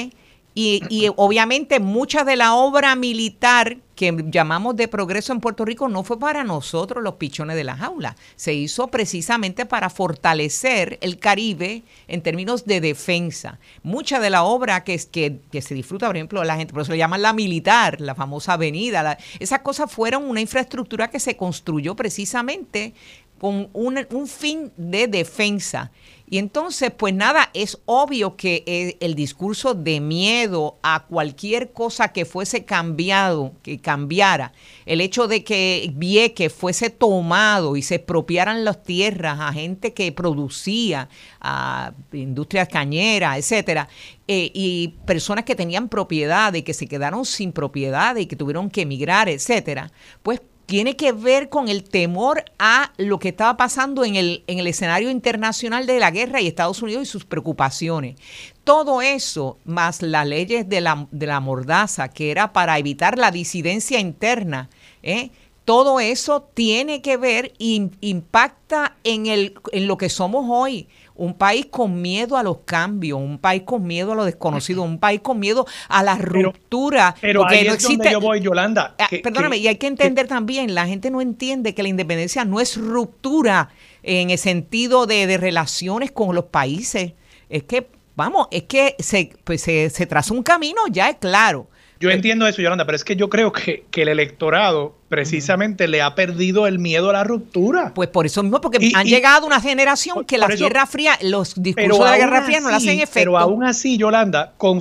y obviamente mucha de la obra militar que llamamos de progreso en Puerto Rico no fue para nosotros los pichones de la jaula, se hizo precisamente para fortalecer el Caribe en términos de defensa. Mucha de la obra que se disfruta, por ejemplo, la gente, por eso le llaman la militar, la famosa avenida, esas cosas fueron una infraestructura que se construyó precisamente con un fin de defensa. Y entonces, pues nada, es obvio que el discurso de miedo a cualquier cosa que fuese que cambiara, el hecho de que Vieques fuese tomado y se expropiaran las tierras a gente que producía, a industrias cañeras, etcétera, y personas que tenían propiedad y que se quedaron sin propiedad y que tuvieron que emigrar, etcétera, pues tiene que ver con el temor a lo que estaba pasando en el escenario internacional de la guerra y Estados Unidos y sus preocupaciones. Todo eso, más las leyes de la mordaza, que era para evitar la disidencia interna, todo eso tiene que ver e impacta en lo que somos hoy. Un país con miedo a los cambios, un país con miedo a lo desconocido, un país con miedo a la ruptura. Pero ahí no es donde yo voy, Yolanda. Perdóname, y hay que entender también, la gente no entiende que la independencia no es ruptura en el sentido de relaciones con los países. Es que, vamos, es que se traza un camino, ya es claro. Yo entiendo eso, Yolanda, pero es que yo creo que el electorado precisamente le ha perdido el miedo a la ruptura. Pues por eso mismo, porque han llegado una generación que la Guerra Fría, los discursos de la Guerra Fría no le hacen efecto. Pero aún así, Yolanda, con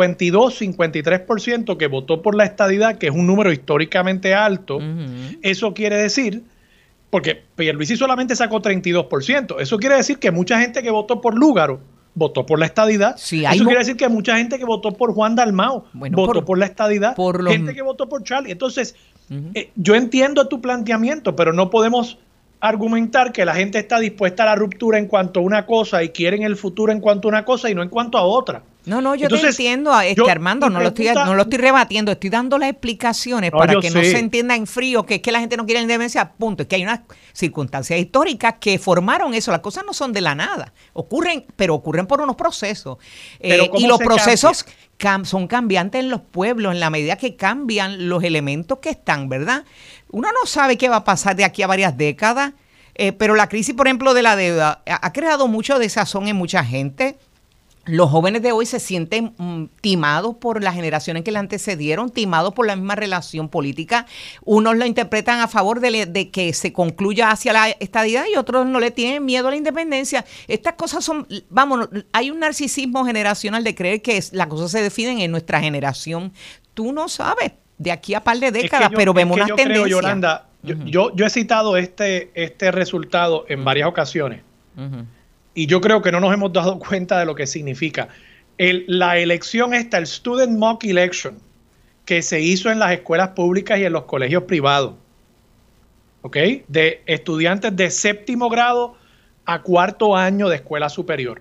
52-53% que votó por la estadidad, que es un número históricamente alto, eso quiere decir, porque Pierluisi solamente sacó 32%, eso quiere decir que mucha gente que votó por Lúgaro votó por la estadidad. Sí, eso quiere decir que mucha gente que votó por Juan Dalmau votó por la estadidad. Gente que votó por Charlie. Entonces, yo entiendo tu planteamiento, pero no podemos argumentar que la gente está dispuesta a la ruptura en cuanto a una cosa y quieren el futuro en cuanto a una cosa y no en cuanto a otra. No, yo te entiendo, Armando, no lo estoy rebatiendo, estoy dando las explicaciones para que no se entienda en frío que es que la gente no quiere la independencia, punto. Es que hay unas circunstancias históricas que formaron eso, las cosas no son de la nada, ocurren por unos procesos. Y los procesos son cambiantes en los pueblos en la medida que cambian los elementos que están, ¿verdad? Uno no sabe qué va a pasar de aquí a varias décadas, pero la crisis, por ejemplo, de la deuda ha creado mucho desazón en mucha gente. Los jóvenes de hoy se sienten timados por las generaciones que le antecedieron, timados por la misma relación política. Unos lo interpretan a favor de que se concluya hacia la estadidad y otros no le tienen miedo a la independencia. Estas cosas son, hay un narcisismo generacional de creer que las cosas se definen en nuestra generación. Tú no sabes, de aquí a par de décadas, pero vemos una tendencia. Creo, Yolanda, yo he citado este resultado en varias ocasiones. Y yo creo que no nos hemos dado cuenta de lo que significa. La elección esta, el Student Mock Election, que se hizo en las escuelas públicas y en los colegios privados, ¿ok? De estudiantes de 7º grado a 4º año de escuela superior.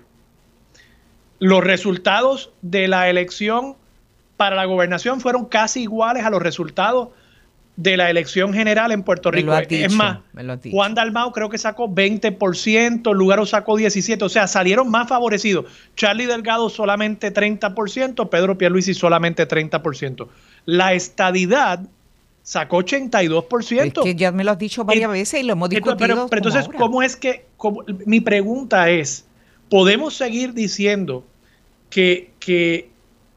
Los resultados de la elección para la gobernación fueron casi iguales a los resultados de la elección general en Puerto Rico. Es más, Juan Dalmau creo que sacó 20%, Lugaro sacó 17%, o sea, salieron más favorecidos. Charlie Delgado solamente 30%, Pedro Pierluisi solamente 30%. La estadidad sacó 82%. Es que ya me lo has dicho varias veces y lo hemos discutido. Pero entonces, ¿cómo es que? Mi pregunta es, ¿podemos seguir diciendo que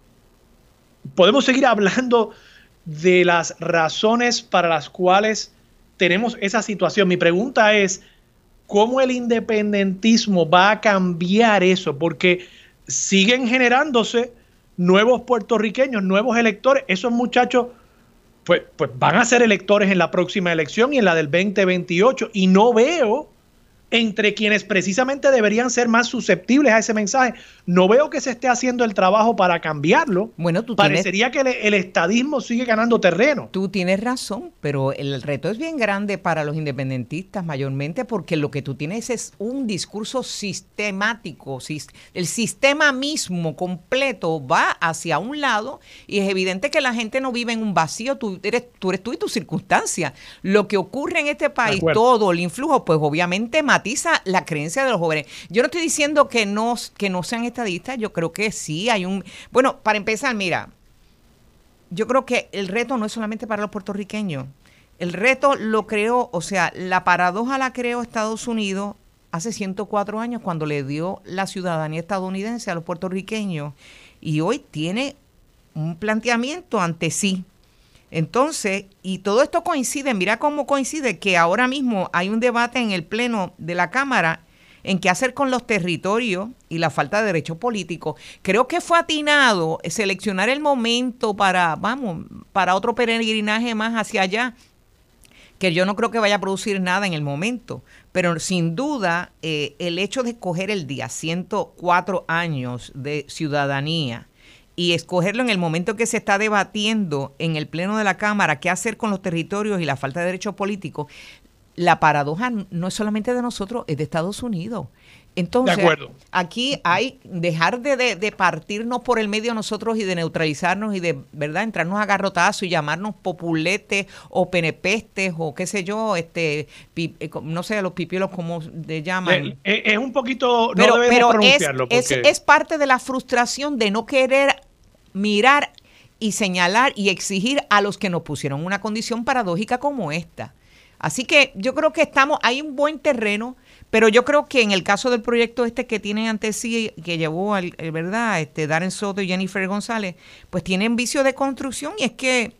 podemos seguir hablando de las razones para las cuales tenemos esa situación? Mi pregunta es, ¿cómo el independentismo va a cambiar eso? Porque siguen generándose nuevos puertorriqueños, nuevos electores. Esos muchachos pues van a ser electores en la próxima elección y en la del 2028. Y no veo, entre quienes precisamente deberían ser más susceptibles a ese mensaje, no veo que se esté haciendo el trabajo para cambiarlo. Bueno, parecería que el estadismo sigue ganando terreno. Tú tienes razón, pero el reto es bien grande para los independentistas mayormente, porque lo que tú tienes es un discurso sistemático. El sistema mismo completo va hacia un lado y es evidente que la gente no vive en un vacío. Tú eres tú y tu circunstancia. Lo que ocurre en este país, todo el influjo, pues obviamente matiza la creencia de los jóvenes. Yo no estoy diciendo que no sean estadistas, yo creo que sí hay un... Bueno, para empezar, mira, yo creo que el reto no es solamente para los puertorriqueños. El reto lo creó, o sea, la paradoja la creó Estados Unidos hace 104 años cuando le dio la ciudadanía estadounidense a los puertorriqueños y hoy tiene un planteamiento ante sí. Entonces, y todo esto coincide, mira cómo coincide que ahora mismo hay un debate en el Pleno de la Cámara en qué hacer con los territorios y la falta de derechos políticos. Creo que fue atinado seleccionar el momento para otro peregrinaje más hacia allá, que yo no creo que vaya a producir nada en el momento, pero sin duda el hecho de escoger el día, 104 años de ciudadanía, y escogerlo en el momento que se está debatiendo en el Pleno de la Cámara qué hacer con los territorios y la falta de derechos políticos, la paradoja no es solamente de nosotros, es de Estados Unidos. Entonces, aquí hay dejar de partirnos por el medio nosotros y de neutralizarnos y de, ¿verdad?, entrarnos a garrotazo y llamarnos populetes o penepestes o qué sé yo, no sé, los pipiolos como le llaman. Es un poquito, no debemos pronunciarlo. Es parte de la frustración de no querer mirar y señalar y exigir a los que nos pusieron una condición paradójica como esta. Así que yo creo que hay un buen terreno, pero yo creo que en el caso del proyecto que tienen ante sí, que llevó Darren Soto y Jennifer González, pues tienen vicio de construcción y es que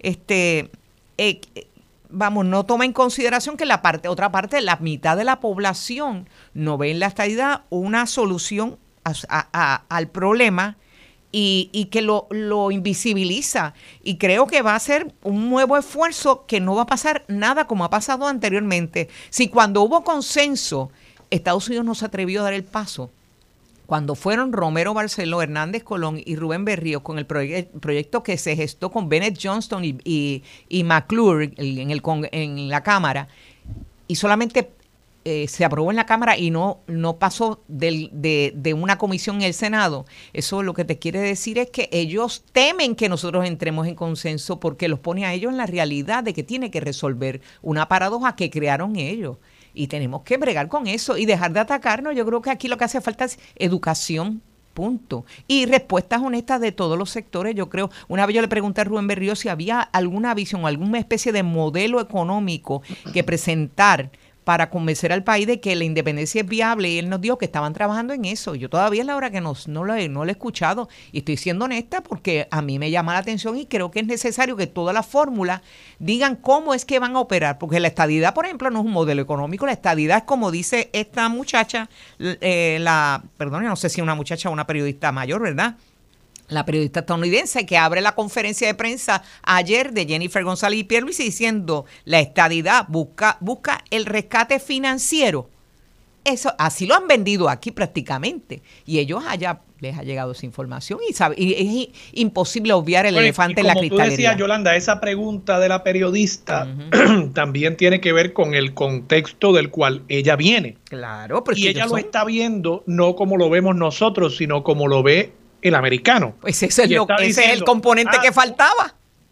no toma en consideración que otra parte, la mitad de la población no ve en la estadidad una solución al problema y que lo invisibiliza. Y creo que va a ser un nuevo esfuerzo que no va a pasar nada como ha pasado anteriormente. Si cuando hubo consenso, Estados Unidos no se atrevió a dar el paso, cuando fueron Romero Barceló, Hernández Colón y Rubén Berrío con el proyecto que se gestó con Bennett Johnston y McClure en la Cámara, y solamente se aprobó en la Cámara y no pasó de una comisión en el Senado. Eso lo que te quiere decir es que ellos temen que nosotros entremos en consenso porque los pone a ellos en la realidad de que tiene que resolver una paradoja que crearon ellos. Y tenemos que bregar con eso y dejar de atacarnos. Yo creo que aquí lo que hace falta es educación, punto. Y respuestas honestas de todos los sectores. Yo creo, una vez yo le pregunté a Rubén Berrío si había alguna visión o alguna especie de modelo económico que presentar para convencer al país de que la independencia es viable, y él nos dijo que estaban trabajando en eso. Yo todavía es la hora que no lo he escuchado, y estoy siendo honesta porque a mí me llama la atención y creo que es necesario que todas las fórmulas digan cómo es que van a operar, porque la estadidad, por ejemplo, no es un modelo económico. La estadidad es como dice esta muchacha, perdón, no sé si una muchacha o una periodista mayor, ¿verdad?, la periodista estadounidense que abre la conferencia de prensa ayer de Jennifer González y Pierluisi diciendo la estadidad busca el rescate financiero. Eso así lo han vendido aquí prácticamente, y ellos allá les ha llegado esa información y es imposible obviar el elefante en la cristalería. Como tú decías, Yolanda, esa pregunta de la periodista también tiene que ver con el contexto del cual ella viene. Claro, y ella lo está viendo no como lo vemos nosotros, sino como lo ve el americano. Pues ese es el componente que faltaba.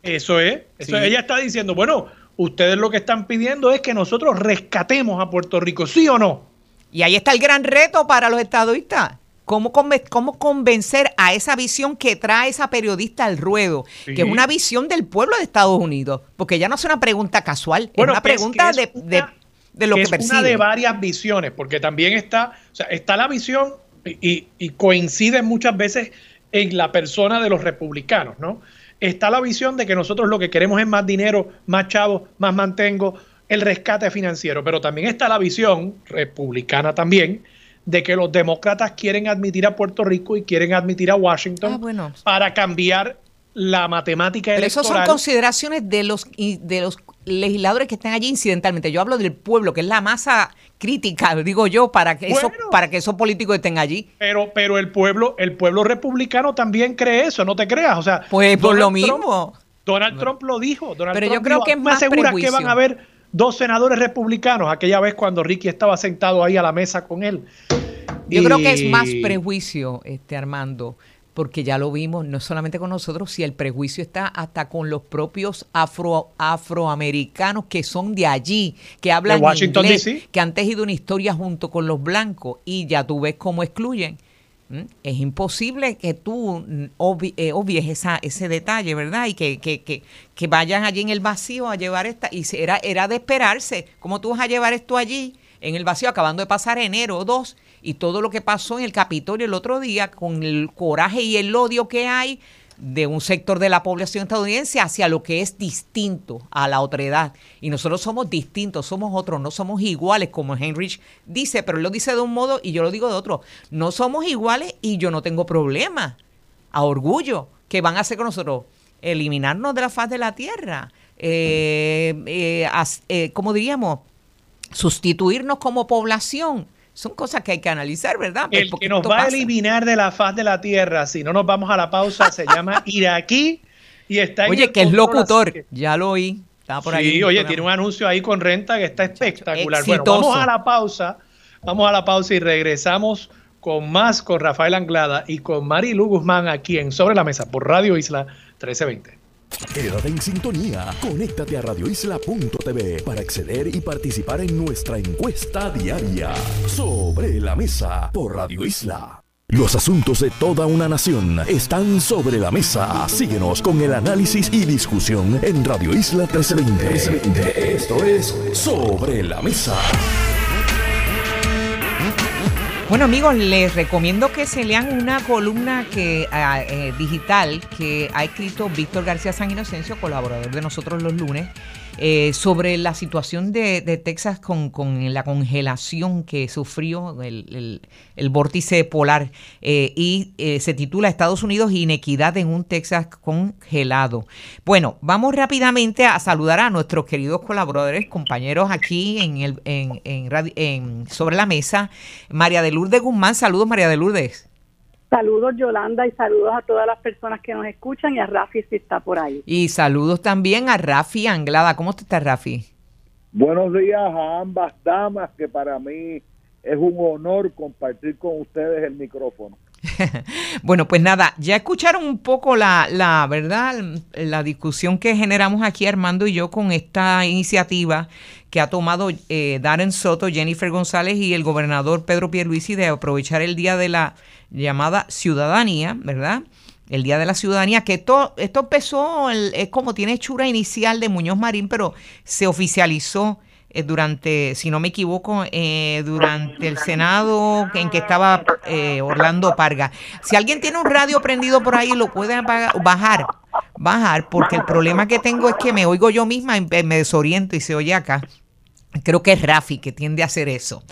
Eso es. Sí. Ella está diciendo, bueno, ustedes lo que están pidiendo es que nosotros rescatemos a Puerto Rico, ¿sí o no? Y ahí está el gran reto para los estadistas. ¿Cómo convencer a esa visión que trae esa periodista al ruedo? Sí. Que es una visión del pueblo de Estados Unidos. Porque ya no es una pregunta casual, bueno, es una pregunta de lo que percibe. Es una de varias visiones, porque también está la visión y coincide muchas veces en la persona de los republicanos, ¿no? Está la visión de que nosotros lo que queremos es más dinero, más chavos, más mantengo, el rescate financiero. Pero también está la visión republicana también de que los demócratas quieren admitir a Puerto Rico y quieren admitir a Washington para cambiar la matemática electoral. Pero eso son consideraciones de los legisladores que están allí incidentalmente. Yo hablo del pueblo, que es la masa crítica, digo yo, para que esos políticos estén allí. Pero el pueblo republicano también cree eso, no te creas. O sea, pues por lo mismo. Donald Trump lo dijo. Pero yo creo que es más segura que van a haber 2 senadores republicanos, aquella vez cuando Ricky estaba sentado ahí a la mesa con él. Yo creo que es más prejuicio, Armando, porque ya lo vimos, no solamente con nosotros, si el prejuicio está hasta con los propios afroamericanos que son de allí, que hablan de Washington, inglés, D.C., que han tejido una historia junto con los blancos, y ya tú ves cómo excluyen. Es imposible que tú obvies ese detalle, ¿verdad? Y que vayan allí en el vacío a llevar y era de esperarse. ¿Cómo tú vas a llevar esto allí en el vacío, acabando de pasar enero 2 y todo lo que pasó en el Capitolio el otro día, con el coraje y el odio que hay de un sector de la población estadounidense hacia lo que es distinto a la otredad? Y nosotros somos distintos, somos otros, no somos iguales, como Heinrich dice, pero él lo dice de un modo y yo lo digo de otro. No somos iguales y yo no tengo problema a orgullo. ¿Qué van a hacer con nosotros? Eliminarnos de la faz de la tierra. ¿Cómo diríamos? Sustituirnos como población. Son cosas que hay que analizar, ¿verdad? El que nos va a eliminar de la faz de la tierra, si no nos vamos a la pausa, se llama iraquí y está en Oye, que es locutor, ya lo oí. Estaba por ahí. Sí, oye, tiene un anuncio ahí con renta que está espectacular. Exitoso. Bueno, vamos a la pausa y regresamos con más con Rafael Anglada y con Marilu Guzmán aquí en Sobre la Mesa por Radio Isla 1320. Quédate en sintonía, conéctate a radioisla.tv para acceder y participar en nuestra encuesta diaria. Sobre la Mesa por Radio Isla. Los asuntos de toda una nación están sobre la mesa. Síguenos con el análisis y discusión en Radio Isla 1320. Esto es Sobre la Mesa. Bueno, amigos, les recomiendo que se lean una columna digital que ha escrito Víctor García San Inocencio, colaborador de nosotros los lunes, sobre la situación de Texas con la congelación que sufrió el vórtice polar y se titula Estados Unidos, inequidad en un Texas congelado. Bueno, vamos rápidamente a saludar a nuestros queridos colaboradores, compañeros aquí en Sobre la Mesa. María de Lourdes Guzmán, saludos María de Lourdes. Saludos Yolanda y saludos a todas las personas que nos escuchan y a Rafi si está por ahí. Y saludos también a Rafi Anglada. ¿Cómo está Rafi? Buenos días a ambas damas, que para mí es un honor compartir con ustedes el micrófono. Bueno, pues nada, ya escucharon un poco la verdad, la discusión que generamos aquí Armando y yo con esta iniciativa que ha tomado Darren Soto, Jennifer González y el gobernador Pedro Pierluisi de aprovechar el día de la llamada ciudadanía, ¿verdad? El Día de la Ciudadanía, que esto empezó, es como tiene hechura inicial de Muñoz Marín, pero se oficializó durante, si no me equivoco, durante el Senado en que estaba Orlando Parga. Si alguien tiene un radio prendido por ahí, lo puede bajar, porque el problema que tengo es que me oigo yo misma y me desoriento y se oye acá. Creo que es Rafi que tiende a hacer eso.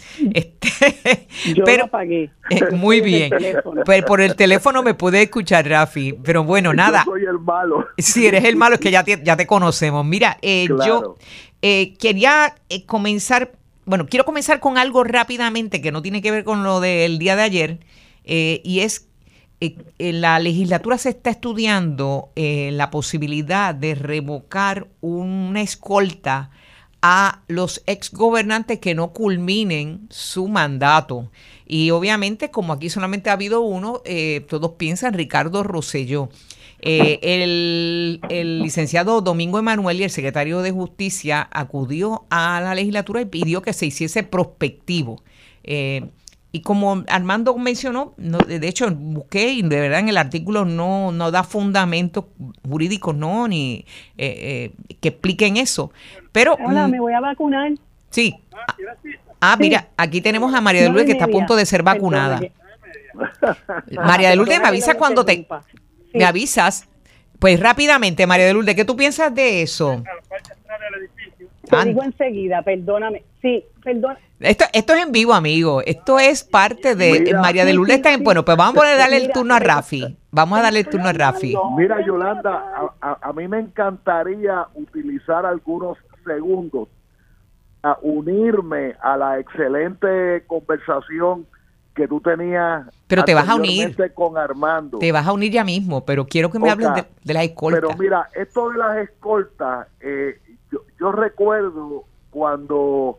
Yo lo apagué. Muy bien. Pero por el teléfono me puede escuchar, Rafi. Pero bueno, nada. Yo soy el malo. Si eres el malo, es que ya te conocemos. Mira, claro. Yo quería comenzar, quiero comenzar con algo rápidamente que no tiene que ver con lo del día de ayer, y es en la legislatura se está estudiando la posibilidad de revocar una escolta a los exgobernantes que no culminen su mandato. Y obviamente, como aquí solamente ha habido uno, todos piensan Ricardo Rosselló. El licenciado Domingo Emanuel, el secretario de Justicia, acudió a la legislatura y pidió que se hiciese prospectivo. Y como Armando mencionó, de hecho busqué y de verdad en el artículo no da fundamentos jurídicos, ni que expliquen eso. Pero hola, me voy a vacunar. Sí. Mira, aquí tenemos a María de Lourdes que está a punto de ser vacunada. María de Lourdes, me avisas cuando me avisas. Pues rápidamente, María de Lourdes, ¿qué tú piensas de eso? Te digo enseguida, perdóname. Sí, perdón. Esto es en vivo, amigo. Esto es parte de María de Lourdes. Bueno, pues vamos a darle el turno a Rafi. Vamos a darle el turno a Rafi. Mira, Yolanda, a mí me encantaría utilizar algunos segundos a unirme a la excelente conversación que tú tenías. Pero te vas a unir con Armando. Te vas a unir ya mismo, pero quiero que me hables de las escoltas. Pero mira, esto de las escoltas, yo recuerdo cuando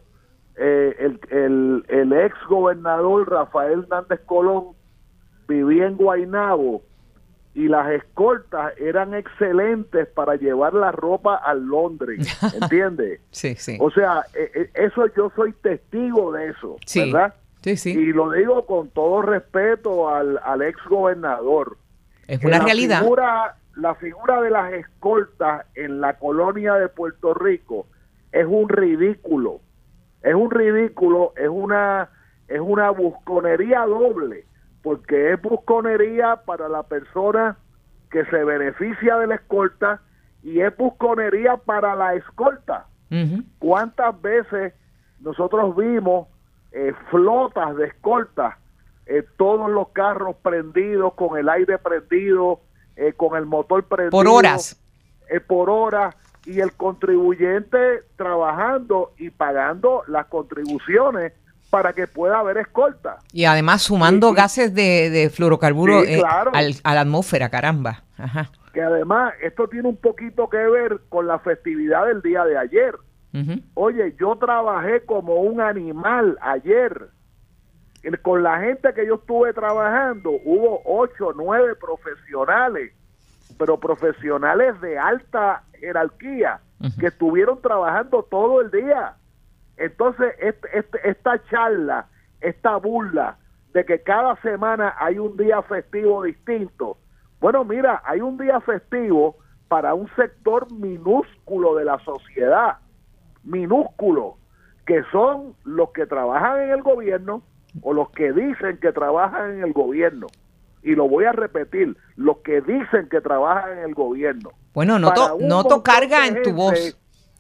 el ex gobernador Rafael Hernández Colón vivía en Guaynabo y las escoltas eran excelentes para llevar la ropa al Londres, ¿entiendes? Sí, sí. O sea, eso yo soy testigo de eso, sí, ¿verdad? Sí, sí. Y lo digo con todo respeto al ex gobernador. Es una realidad. La figura de las escoltas en la colonia de Puerto Rico es un ridículo. Es un ridículo, es una busconería doble, porque es busconería para la persona que se beneficia de la escolta y es busconería para la escolta. Uh-huh. ¿Cuántas veces nosotros vimos flotas de escoltas, todos los carros prendidos, con el aire prendido, con el motor prendido? Por horas. Por horas, y el contribuyente trabajando y pagando las contribuciones para que pueda haber escolta. Y además sumando gases de fluorocarburos claro, a la atmósfera, caramba. Ajá. Que además esto tiene un poquito que ver con la festividad del día de ayer. Uh-huh. Oye, yo trabajé como un animal ayer. Con la gente que yo estuve trabajando, hubo 8 o 9 profesionales, pero profesionales de alta jerarquía, uh-huh, que estuvieron trabajando todo el día. Entonces, esta charla, esta burla de que cada semana hay un día festivo distinto. Bueno, mira, hay un día festivo para un sector minúsculo de la sociedad, minúsculo, que son los que trabajan en el gobierno o los que dicen que trabajan en el gobierno. Y lo voy a repetir, los que dicen que trabajan en el gobierno. Bueno, noto carga en tu voz.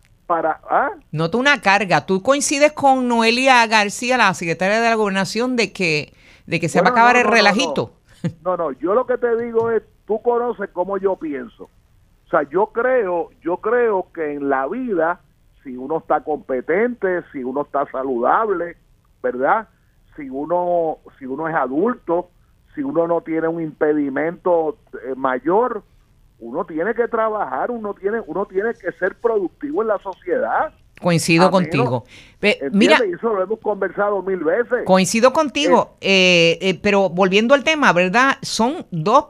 Noto una carga. ¿Tú coincides con Noelia García, la secretaria de la Gobernación, de que se va a acabar el relajito? No, yo lo que te digo es, tú conoces cómo yo pienso. O sea, yo creo que en la vida, si uno está competente, si uno está saludable, ¿verdad? Si uno es adulto, si uno no tiene un impedimento mayor, uno tiene que trabajar, uno tiene que ser productivo en la sociedad. Coincido contigo. Mira, eso lo hemos conversado 1000 veces. Coincido contigo, pero volviendo al tema, ¿verdad? Son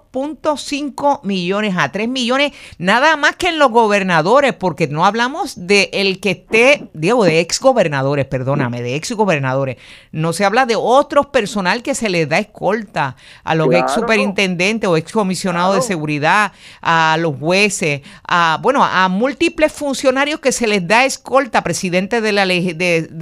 2.5 millones a 3 millones, nada más que en los gobernadores, porque no hablamos de el que esté, digo, de exgobernadores, perdóname, de exgobernadores. No se habla de otros personal que se les da escolta a los ex superintendentes o excomisionados de seguridad, a los jueces, a múltiples funcionarios que se les da escolta, presidente de la ley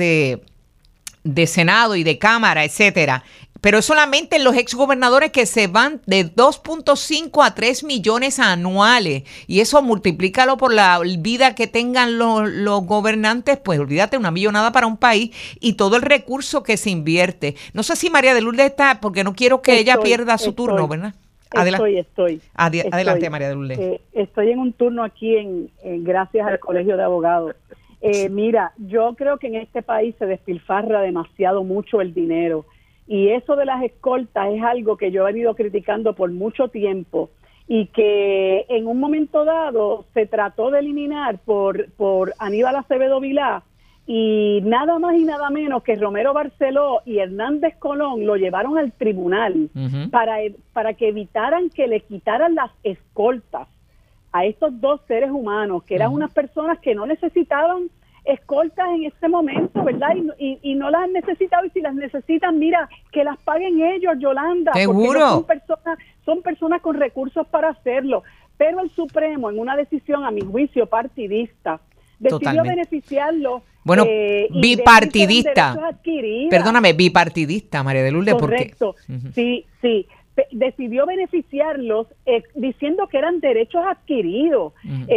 de Senado y de Cámara, etcétera. Pero es solamente los exgobernadores que se van de 2.5 a 3 millones anuales. Y eso multiplícalo por la vida que tengan los gobernantes, pues olvídate, una millonada para un país y todo el recurso que se invierte. No sé si María de Lourdes está, porque no quiero que ella pierda su turno, ¿verdad? Estoy. Adelante, María de Lourdes. Estoy en un turno aquí gracias al Colegio de Abogados. Mira, yo creo que en este país se despilfarra demasiado mucho el dinero y eso de las escoltas es algo que yo he venido criticando por mucho tiempo y que en un momento dado se trató de eliminar por Aníbal Acevedo Vilá y nada más y nada menos que Romero Barceló y Hernández Colón lo llevaron al tribunal para que evitaran que le quitaran las escoltas a estos dos seres humanos, que eran unas personas que no necesitaban escoltas en ese momento, ¿verdad? Y no las han necesitado, y si las necesitan, mira, que las paguen ellos, Yolanda. ¿Seguro? Porque no son personas con recursos para hacerlo. Pero el Supremo, en una decisión, a mi juicio, partidista, decidió beneficiarlo. Bueno, bipartidista. Perdóname, bipartidista, María de Lourdes. Correcto. Sí. Decidió beneficiarlos diciendo que eran derechos adquiridos.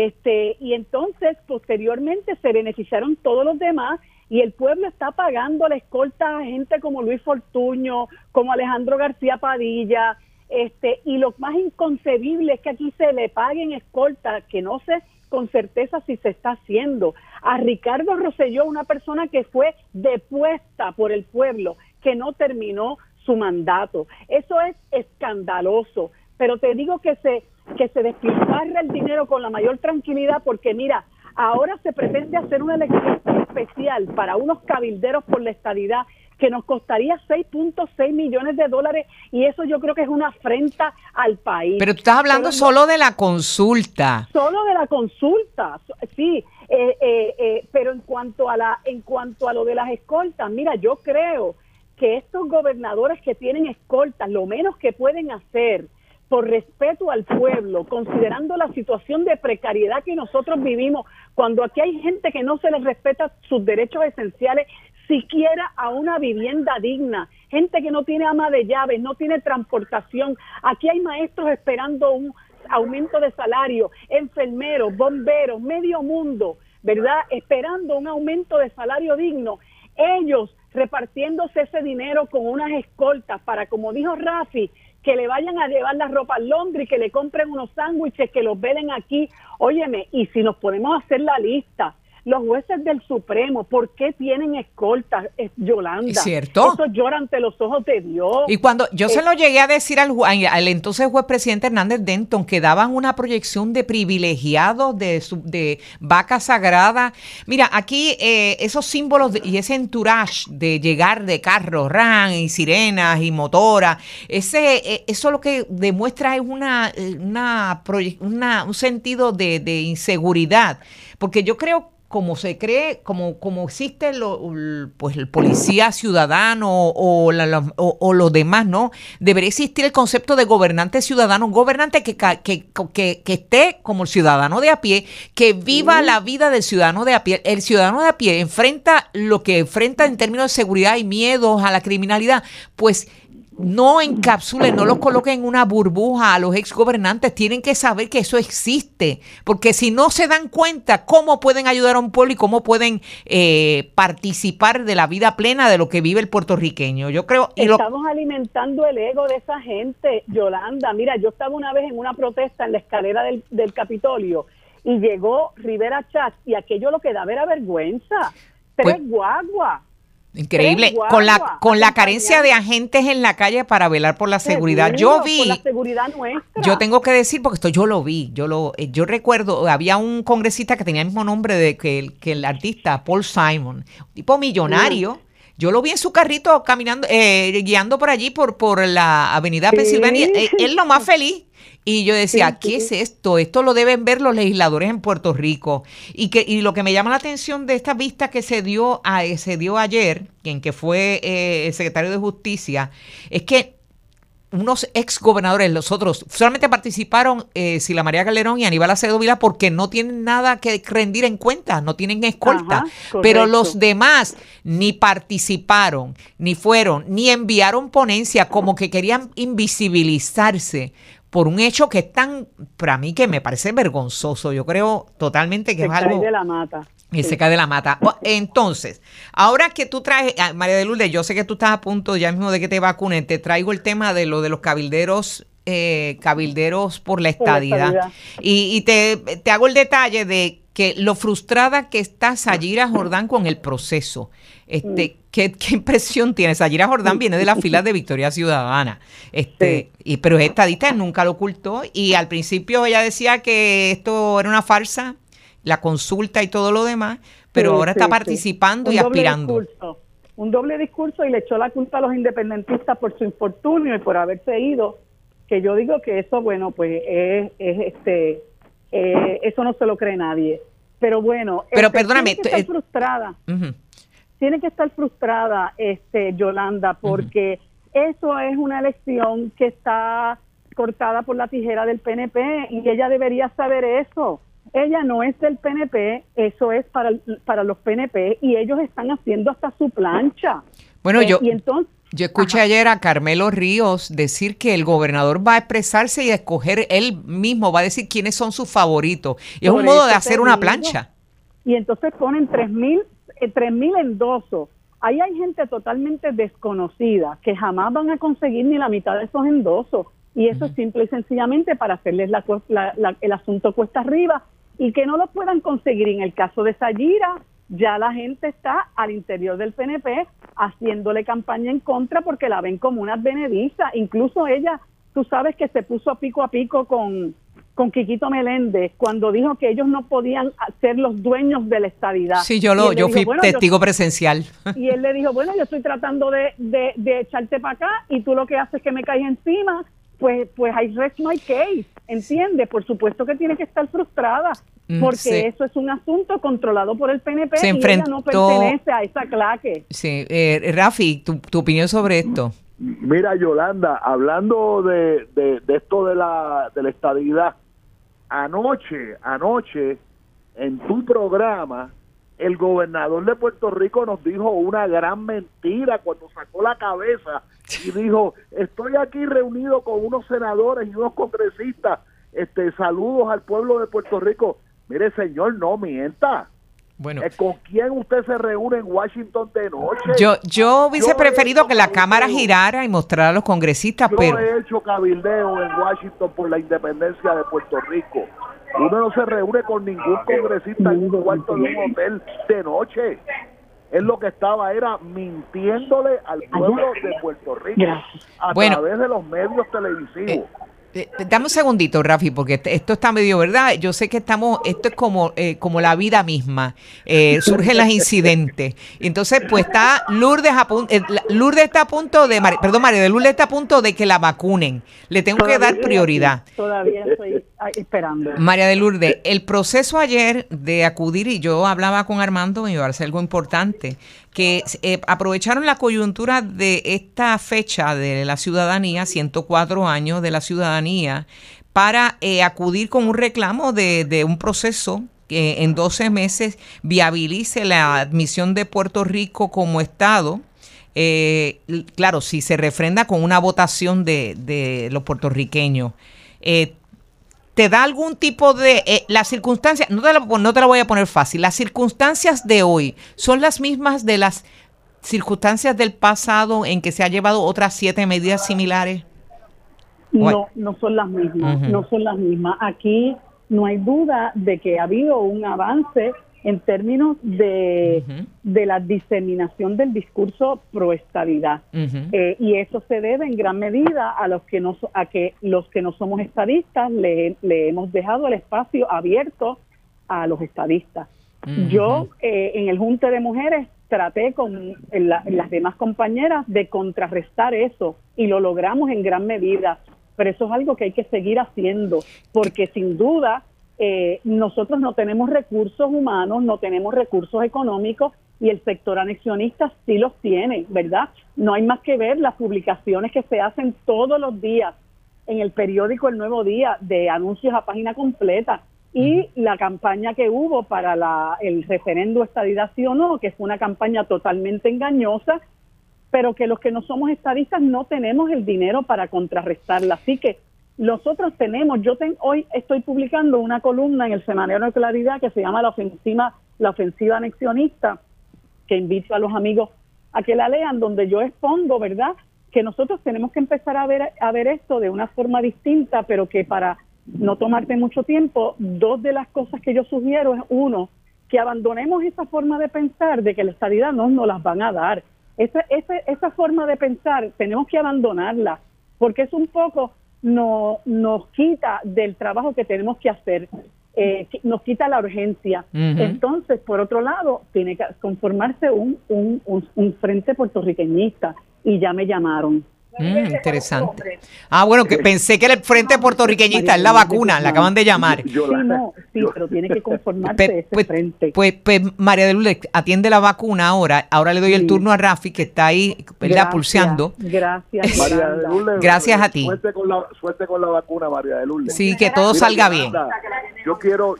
Y entonces, posteriormente, se beneficiaron todos los demás, y el pueblo está pagando la escolta a gente como Luis Fortuño, como Alejandro García Padilla, y lo más inconcebible es que aquí se le paguen escoltas, que no sé con certeza si se está haciendo. A Ricardo Rosselló, una persona que fue depuesta por el pueblo, que no terminó su mandato. Eso es escandaloso, pero te digo que se despilfarra el dinero con la mayor tranquilidad, porque mira, ahora se pretende hacer una elección especial para unos cabilderos por la estadidad que nos costaría $6.6 millones, y eso yo creo que es una afrenta al país. Pero tú estás hablando solo de la consulta. Solo de la consulta, sí, pero en cuanto a lo de las escoltas, mira, yo creo que estos gobernadores que tienen escoltas, lo menos que pueden hacer por respeto al pueblo, considerando la situación de precariedad que nosotros vivimos, cuando aquí hay gente que no se les respeta sus derechos esenciales, siquiera a una vivienda digna, gente que no tiene ama de llaves, no tiene transportación. Aquí hay maestros esperando un aumento de salario, enfermeros, bomberos, medio mundo, ¿verdad?, esperando un aumento de salario digno. Ellos repartiéndose ese dinero con unas escoltas para, como dijo Rafi, que le vayan a llevar la ropa al Londres, que le compren unos sándwiches, que los venden aquí. Óyeme, y si nos ponemos a hacer la lista, los jueces del Supremo, ¿por qué tienen escoltas, Yolanda? ¿Es cierto? Eso llora ante los ojos de Dios. Y cuando yo se lo llegué a decir al entonces juez presidente Hernández Denton, que daban una proyección de privilegiados, de vaca sagrada. Mira, aquí esos símbolos y ese entourage de llegar de carros, ran y sirenas y motoras, eso lo que demuestra es un sentido de inseguridad, porque yo creo, como se cree, como existe pues el policía ciudadano o los demás, ¿no? Debería existir el concepto de gobernante ciudadano, un gobernante que esté como el ciudadano de a pie, que viva la vida del ciudadano de a pie. El ciudadano de a pie enfrenta lo que enfrenta en términos de seguridad y miedos a la criminalidad, pues no encapsulen, no los coloquen en una burbuja a los exgobernantes. Tienen que saber que eso existe, porque si no se dan cuenta, ¿cómo pueden ayudar a un pueblo y cómo pueden participar de la vida plena de lo que vive el puertorriqueño? Yo creo... Estamos alimentando el ego de esa gente, Yolanda. Mira, yo estaba una vez en una protesta en la escalera del Capitolio y llegó Rivera Chatz, y aquello lo que daba era vergüenza. Tres guaguas. Increíble, con la carencia de agentes en la calle para velar por la seguridad. Yo vi, por la seguridad nuestra. Yo tengo que decir, porque esto yo lo vi, yo recuerdo, había un congresista que tenía el mismo nombre que el artista Paul Simon, tipo millonario. Yo lo vi en su carrito caminando, guiando por allí, por la avenida Pensilvania, él lo más feliz. Y yo decía, ¿qué es esto? Esto lo deben ver los legisladores en Puerto Rico. Y lo que me llama la atención de esta vista que se dio ayer, en que fue el secretario de Justicia, es que unos exgobernadores, los otros, solamente participaron Sila María Calderón y Aníbal Acevedo Vilá, porque no tienen nada que rendir en cuenta, no tienen escolta. Pero los demás ni participaron, ni fueron, ni enviaron ponencia, como que querían invisibilizarse por un hecho que es tan, para mí, que me parece vergonzoso. Yo creo totalmente que es algo... Se cae de la mata. Se cae de la mata. Entonces, ahora que tú traes, María de Lourdes, yo sé que tú estás a punto ya mismo de que te vacunen, te traigo el tema de los cabilderos por la estadidad. Y te hago el detalle de que lo frustrada que está Sayira Jordán con el proceso. ¿Qué impresión tiene? Sayira Jordán viene de la fila de Victoria Ciudadana, pero es estadista, nunca lo ocultó, y al principio ella decía que esto era una farsa, la consulta y todo lo demás, pero Sí, ahora sí, está sí. participando y Un doble aspirando. discurso, un doble discurso, y le echó la culpa a los independentistas por su infortunio y por haberse ido, que yo digo que eso, bueno, pues eso no se lo cree nadie. Pero bueno, Pero perdóname, tiene que estar frustrada. Ujú. Tiene que estar frustrada, Yolanda, porque eso es una elección que está cortada por la tijera del PNP y ella debería saber eso. Ella no es del PNP, eso es para los PNP y ellos están haciendo hasta su plancha. Bueno, Y entonces, yo escuché ayer a Carmelo Ríos decir que el gobernador va a expresarse y a escoger él mismo, va a decir quiénes son sus favoritos. Y es por un modo de eso hacer te una digo. plancha. Y entonces ponen 3.000 endosos. Ahí hay gente totalmente desconocida que jamás van a conseguir ni la mitad de esos endosos. Y eso es simple y sencillamente para hacerles el asunto cuesta arriba y que no lo puedan conseguir. En el caso de Sayira, ya la gente está al interior del PNP haciéndole campaña en contra porque la ven como una advenediza. Incluso ella, tú sabes que se puso a pico con Quiquito Meléndez cuando dijo que ellos no podían ser los dueños de la estadidad. Sí, yo fui testigo presencial. Y él le dijo, bueno, yo estoy tratando de echarte para acá y tú lo que haces es que me caes encima, pues I rest my case, ¿entiendes? Por supuesto que tiene que estar frustrada, porque sí. eso es un asunto controlado por el PNP Se y enfrentó, ella no pertenece a esa claque. Sí, Rafi, tu opinión sobre esto. Mira, Yolanda, hablando de esto de la estadidad, anoche en tu programa el gobernador de Puerto Rico nos dijo una gran mentira cuando sacó la cabeza y dijo, estoy aquí reunido con unos senadores y unos congresistas, saludos al pueblo de Puerto Rico. Mire, señor, no mienta. Bueno, ¿Con quién usted se reúne en Washington de noche? yo hubiese preferido que la Cámara girara y mostrara a los congresistas, pero he hecho cabildeo en Washington por la independencia de Puerto Rico. Uno no se reúne con ningún congresista en un cuarto de un hotel de noche. Él lo que estaba era mintiéndole al pueblo de Puerto Rico a través de los medios televisivos. Dame un segundito, Rafi, porque esto está medio, ¿verdad? Yo sé que esto es como la vida misma, surgen los incidentes. Entonces, pues está Lourdes está a punto de, María de Lourdes está a punto de que la vacunen. Le tengo que dar prioridad. Todavía estoy esperando. María de Lourdes, el proceso ayer de acudir, y yo hablaba con Armando, me iba a hacer algo importante, que aprovecharon la coyuntura de esta fecha de la ciudadanía, 104 años de la ciudadanía, para acudir con un reclamo de un proceso que en 12 meses viabilice la admisión de Puerto Rico como Estado. Claro, si se refrenda con una votación de los puertorriqueños. ¿Te da algún tipo de... las circunstancias, no te la voy a poner fácil, las circunstancias de hoy son las mismas de las circunstancias del pasado en que se ha llevado otras 7 medidas similares? No son las mismas, no son las mismas. Aquí no hay duda de que ha habido un avance en términos de la diseminación del discurso proestadidad. Y eso se debe en gran medida a que los que no somos estadistas le hemos dejado el espacio abierto a los estadistas. Yo en el Junte de Mujeres traté con las demás compañeras de contrarrestar eso y lo logramos en gran medida, pero eso es algo que hay que seguir haciendo, porque sin duda nosotros no tenemos recursos humanos, no tenemos recursos económicos y el sector anexionista sí los tiene, ¿verdad? No hay más que ver las publicaciones que se hacen todos los días en el periódico El Nuevo Día de anuncios a página completa y la campaña que hubo para el referendo estadidad sí o no, que fue una campaña totalmente engañosa, pero que los que no somos estadistas no tenemos el dinero para contrarrestarla. Así que nosotros tenemos, hoy estoy publicando una columna en el Semanario de Claridad que se llama La Ofensiva Anexionista, que invito a los amigos a que la lean, donde yo expongo, ¿verdad?, que nosotros tenemos que empezar a ver esto de una forma distinta, pero que para no tomarte mucho tiempo, 2 de las cosas que yo sugiero es, 1, que abandonemos esa forma de pensar de que la estadidad no nos las van a dar. Esa forma de pensar tenemos que abandonarla, porque es un poco... nos quita del trabajo que tenemos que hacer. nos quita la urgencia. Entonces, por otro lado, tiene que conformarse un frente puertorriqueñista, y ya me llamaron. Interesante. Bueno, que pensé que era el frente puertorriqueñista, es la vacuna, la acaban de llamar. Sí, pero tiene que conformarse ese frente. Pues María de Lourdes, atiende la vacuna ahora le doy el turno a Rafi, que está ahí, ¿verdad? Pulseando. Gracias, María de Lourdes, gracias a ti. Suerte con la vacuna, María de Lourdes. Sí, que todo salga bien. Yo quiero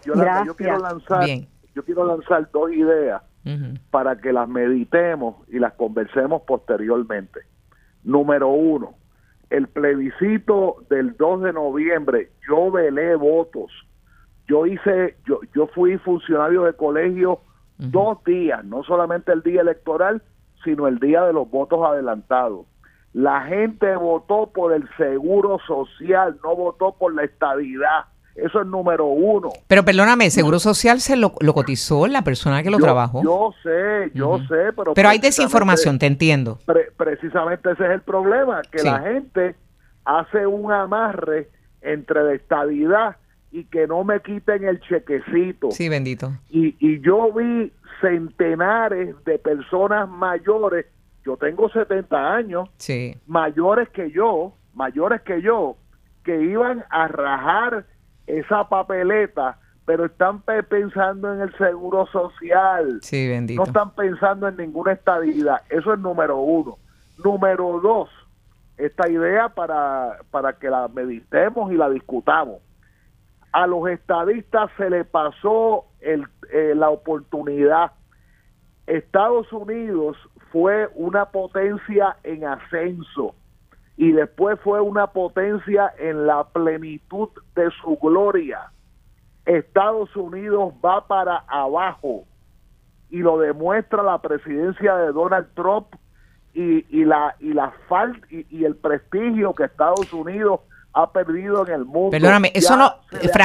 lanzar 2 ideas para que las meditemos y las conversemos posteriormente. Número 1, el plebiscito del 2 de noviembre, yo velé votos. Yo fui funcionario de colegio 2 días, no solamente el día electoral, sino el día de los votos adelantados. La gente votó por el seguro social, no votó por la estadidad. Eso es número 1. Pero perdóname, ¿Seguro Social se lo cotizó la persona que lo trabajó? Yo sé, pero hay desinformación, te entiendo. Precisamente ese es el problema, que la gente hace un amarre entre la estadidad y que no me quiten el chequecito. Sí, bendito. Y yo vi centenares de personas mayores, yo tengo 70 años, mayores que yo, que iban a rajar esa papeleta, pero están pensando en el seguro social. Sí, bendito. No están pensando en ninguna estadidad. Eso es número 1. Número 2, esta idea para que la meditemos y la discutamos. A los estadistas se le pasó la oportunidad. Estados Unidos fue una potencia en ascenso y después fue una potencia en la plenitud de su gloria. Estados Unidos va para abajo y lo demuestra la presidencia de Donald Trump y la falta y el prestigio que Estados Unidos ha perdido en el mundo. Perdóname, eso no,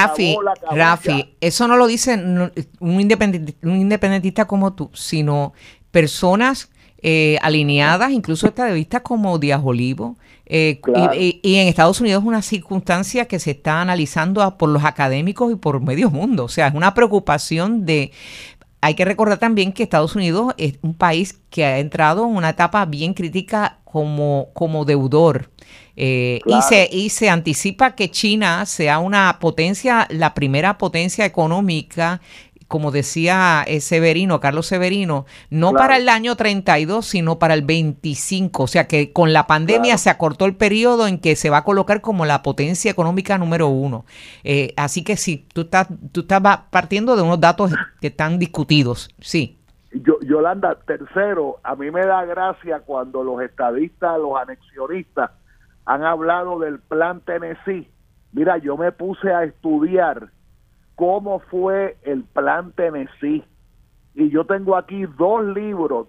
Rafi, eso no lo dice un independentista como tú, sino personas alineadas, incluso estadistas como Díaz Olivo, claro. y en Estados Unidos es una circunstancia que se está analizando por los académicos y por medio mundo. O sea, es una preocupación de... Hay que recordar también que Estados Unidos es un país que ha entrado en una etapa bien crítica como deudor. Claro. y se anticipa que China sea una potencia, la primera potencia económica, como decía Carlos Severino, no para el año 32, sino para el 25. O sea que con la pandemia se acortó el periodo en que se va a colocar como la potencia económica número 1. Así que sí, tú estás partiendo de unos datos que están discutidos. Sí. Yolanda, tercero, a mí me da gracia cuando los estadistas, los anexionistas, han hablado del Plan Tennessee. Mira, yo me puse a estudiar cómo fue el Plan Tennessee. Y yo tengo aquí dos libros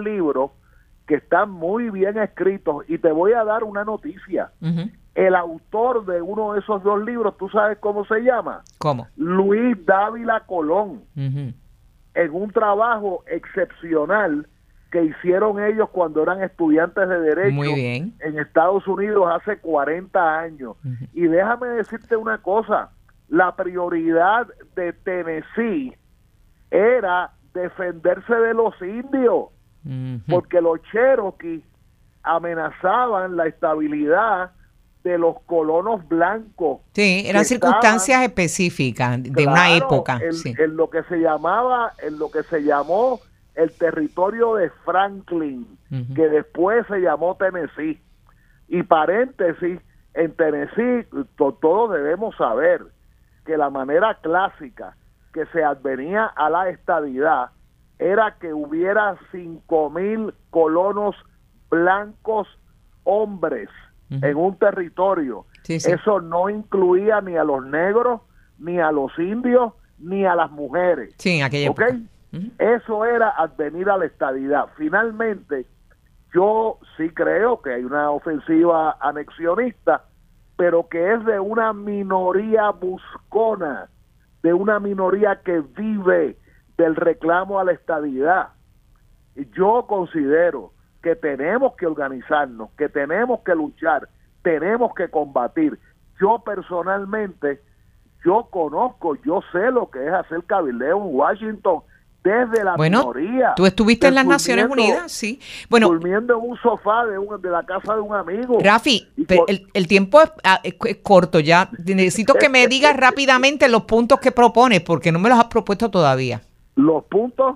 que están muy bien escritos. Y te voy a dar una noticia. Uh-huh. El autor de uno de esos 2 libros, ¿tú sabes cómo se llama? ¿Cómo? Luis Dávila Colón. Uh-huh. En un trabajo excepcional que hicieron ellos cuando eran estudiantes de Derecho. Muy bien. En Estados Unidos hace 40 años. Uh-huh. Y déjame decirte una cosa. La prioridad de Tennessee era defenderse de los indios, uh-huh. porque los Cherokee amenazaban la estabilidad de los colonos blancos. Sí, eran circunstancias específicas de una época. En lo que se llamó el territorio de Franklin, uh-huh. que después se llamó Tennessee. Y paréntesis, en Tennessee todos debemos saber que la manera clásica que se advenía a la estadidad era que hubiera 5,000 colonos blancos hombres uh-huh. en un territorio. Sí, sí. Eso no incluía ni a los negros, ni a los indios, ni a las mujeres. Sí, en aquella época. Uh-huh. Eso era advenir a la estadidad. Finalmente, yo sí creo que hay una ofensiva anexionista, pero que es de una minoría buscona, de una minoría que vive del reclamo a la estadidad. Yo considero que tenemos que organizarnos, que tenemos que luchar, tenemos que combatir. Yo personalmente yo conozco, yo sé lo que es hacer cabildeo en Washington desde la minoría. Tú estuviste en las Naciones Unidas, sí. Bueno, durmiendo en un sofá de la casa de un amigo. Rafi, el tiempo es corto ya. Necesito que me digas rápidamente los puntos que propones, porque no me los has propuesto todavía. Los puntos,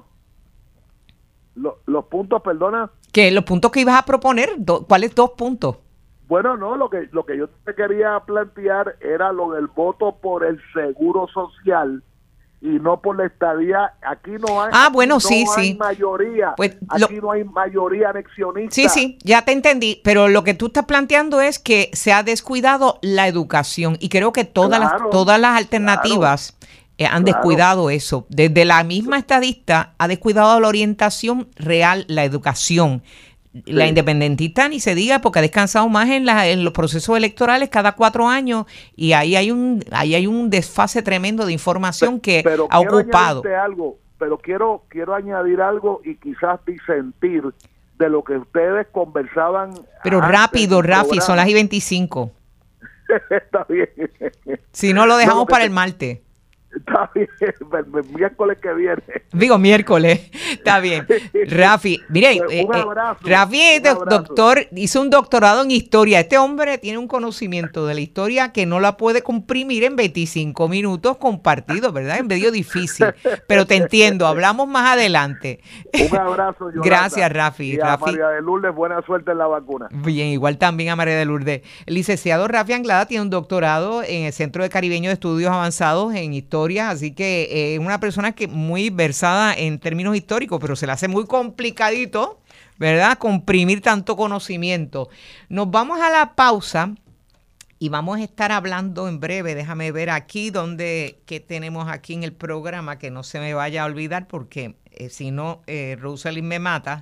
perdona. ¿Qué? Los puntos que ibas a proponer, ¿cuáles 2 puntos? Bueno, no, lo que yo te quería plantear era lo del voto por el seguro social y no por la estadía. Aquí no hay, hay mayoría, pues, aquí no hay mayoría anexionista. Sí, ya te entendí, pero lo que tú estás planteando es que se ha descuidado la educación y creo que todas las alternativas han descuidado eso. Desde la misma estadista ha descuidado la orientación real, la educación. Sí. La independentista ni se diga porque ha descansado más en los procesos electorales cada 4 años y ahí hay un desfase tremendo de información que ha ocupado. Pero quiero añadir algo y quizás disentir de lo que ustedes conversaban. Pero rápido, Rafi, son las 25. Está bien. Si no, lo dejamos para el martes. Está bien, el miércoles que viene. Digo miércoles, está bien. Rafi, mire, Rafi es doctor, hizo un doctorado en historia. Este hombre tiene un conocimiento de la historia que no la puede comprimir en 25 minutos compartidos, ¿verdad? Es medio difícil, pero te entiendo, hablamos más adelante. Un abrazo, Yolanda. Gracias, Rafi. Y a María de Lourdes, buena suerte en la vacuna. Bien, igual también a María de Lourdes. El licenciado Rafi Anglada tiene un doctorado en el Centro de Caribeño de Estudios Avanzados en Historia, así que es una persona que muy versada en términos históricos, pero se le hace muy complicadito, ¿verdad? Comprimir tanto conocimiento. Nos vamos a la pausa y vamos a estar hablando en breve. Déjame ver aquí qué tenemos aquí en el programa, que no se me vaya a olvidar porque si no, Rosalind me mata.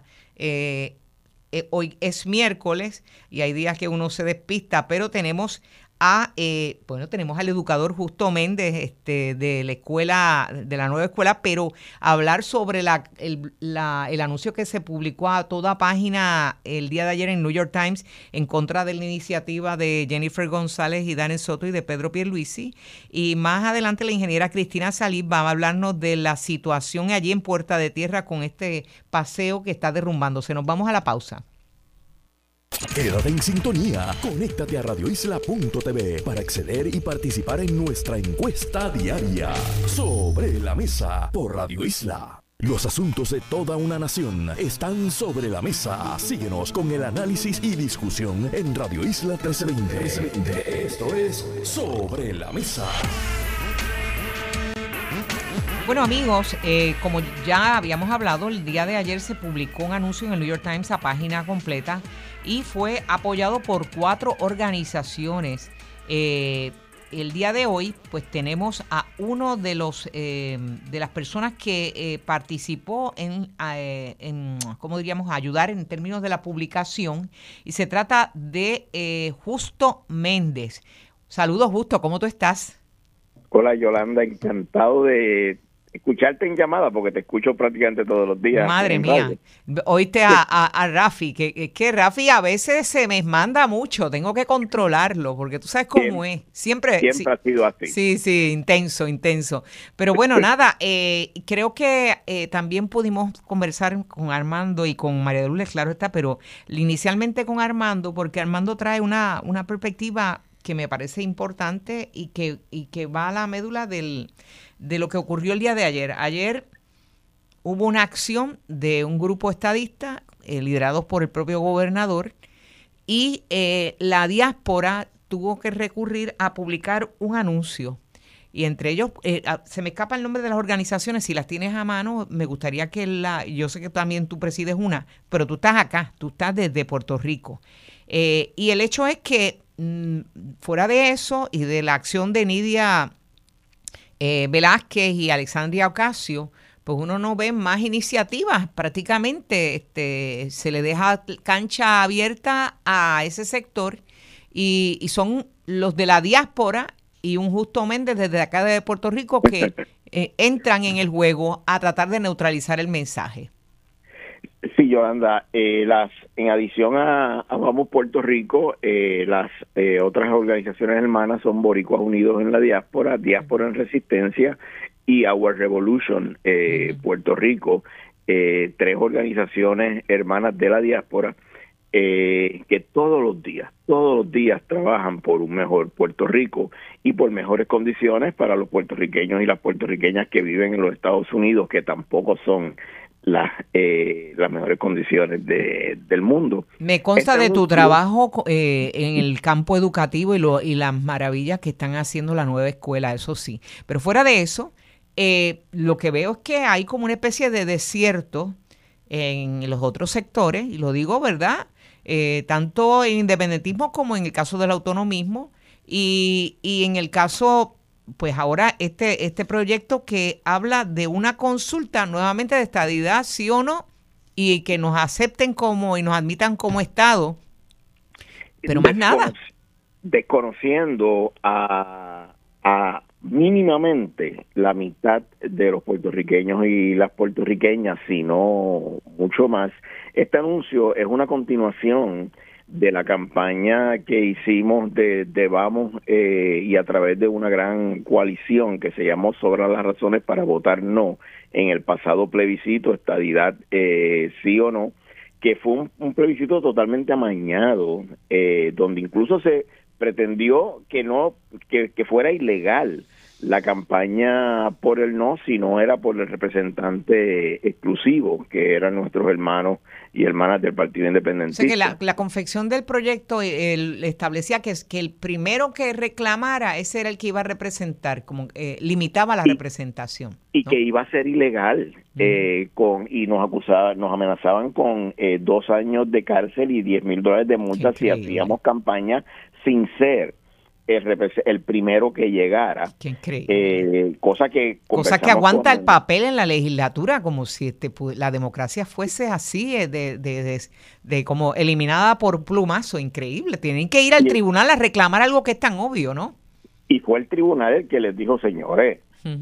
Hoy es miércoles y hay días que uno se despista, pero tenemos tenemos al educador Justo Méndez de la escuela, de la nueva escuela, pero hablar sobre el anuncio que se publicó a toda página el día de ayer en New York Times en contra de la iniciativa de Jennifer González y Darren Soto y de Pedro Pierluisi. Y más adelante la ingeniera Cristina Salib va a hablarnos de la situación allí en Puerta de Tierra con este paseo que está derrumbándose. Nos vamos a la pausa. Quédate en sintonía, conéctate a radioisla.tv para acceder y participar en nuestra encuesta diaria Sobre la Mesa por Radio Isla. Los asuntos de toda una nación están sobre la mesa. Síguenos con el análisis y discusión en Radio Isla 1320. Esto es Sobre la Mesa. Bueno, amigos, como ya habíamos hablado, el día de ayer se publicó un anuncio en el New York Times a página completa y fue apoyado por 4 organizaciones. El día de hoy, pues tenemos a uno de las personas que participó en ¿cómo diríamos?, ayudar en términos de la publicación, y se trata de Justo Méndez. Saludos, Justo, ¿cómo tú estás? Hola, Yolanda, encantado de escucharte en llamada, porque te escucho prácticamente todos los días. Madre mía, oíste a Rafi, que Rafi a veces se me manda mucho, tengo que controlarlo, porque tú sabes cómo es. Siempre ha sido así. Sí, intenso. Pero bueno, nada, creo que también pudimos conversar con Armando y con María de Lourdes, claro está, pero inicialmente con Armando, porque Armando trae una perspectiva que me parece importante y que va a la médula de lo que ocurrió el día de ayer. Ayer hubo una acción de un grupo estadista liderados por el propio gobernador y la diáspora tuvo que recurrir a publicar un anuncio. Y entre ellos, se me escapa el nombre de las organizaciones, si las tienes a mano, me gustaría yo sé que también tú presides una, pero tú estás acá, tú estás desde Puerto Rico. Y el hecho es que fuera de eso y de la acción de Nidia Velázquez y Alexandria Ocasio, pues uno no ve más iniciativas. Prácticamente se le deja cancha abierta a ese sector y son los de la diáspora y un Justo Méndez desde acá de Puerto Rico que entran en el juego a tratar de neutralizar el mensaje. Sí, Yolanda, en adición a Vamos Puerto Rico, las otras organizaciones hermanas son Boricuas Unidos en la Diáspora, Diáspora en Resistencia y Our Revolution Puerto Rico, 3 organizaciones hermanas de la diáspora que todos los días trabajan por un mejor Puerto Rico y por mejores condiciones para los puertorriqueños y las puertorriqueñas que viven en los Estados Unidos, que tampoco son las mejores condiciones del mundo. Me consta de tu trabajo en el campo educativo y las maravillas que están haciendo la nueva escuela, eso sí. Pero fuera de eso, lo que veo es que hay como una especie de desierto en los otros sectores, y lo digo, ¿verdad? Tanto en independentismo como en el caso del autonomismo, y en el caso, pues ahora este proyecto que habla de una consulta nuevamente de estadidad, sí o no, y que nos acepten y nos admitan como Estado, pero más nada. Desconociendo a mínimamente la mitad de los puertorriqueños y las puertorriqueñas, sino mucho más. Este anuncio es una continuación de la campaña que hicimos de Vamos y a través de una gran coalición que se llamó Sobran las razones para votar no en el pasado plebiscito, estadidad sí o no, que fue un plebiscito totalmente amañado, donde incluso se pretendió que fuera ilegal la campaña por el no, si no era por el representante exclusivo, que eran nuestros hermanos y hermanas del Partido Independentista. O sea que la confección del proyecto establecía que el primero que reclamara, ese era el que iba a representar, como limitaba la representación. Y ¿no? que iba a ser ilegal, y nos amenazaban con 2 años de cárcel y $10,000 de multa si hacíamos campaña sin ser el primero que llegara. Qué increíble. Cosa que aguanta el papel en la legislatura, como si la democracia fuese así, de como eliminada por plumazo. Increíble. Tienen que ir al tribunal a reclamar algo que es tan obvio, ¿no? Y fue el tribunal el que les dijo, señores,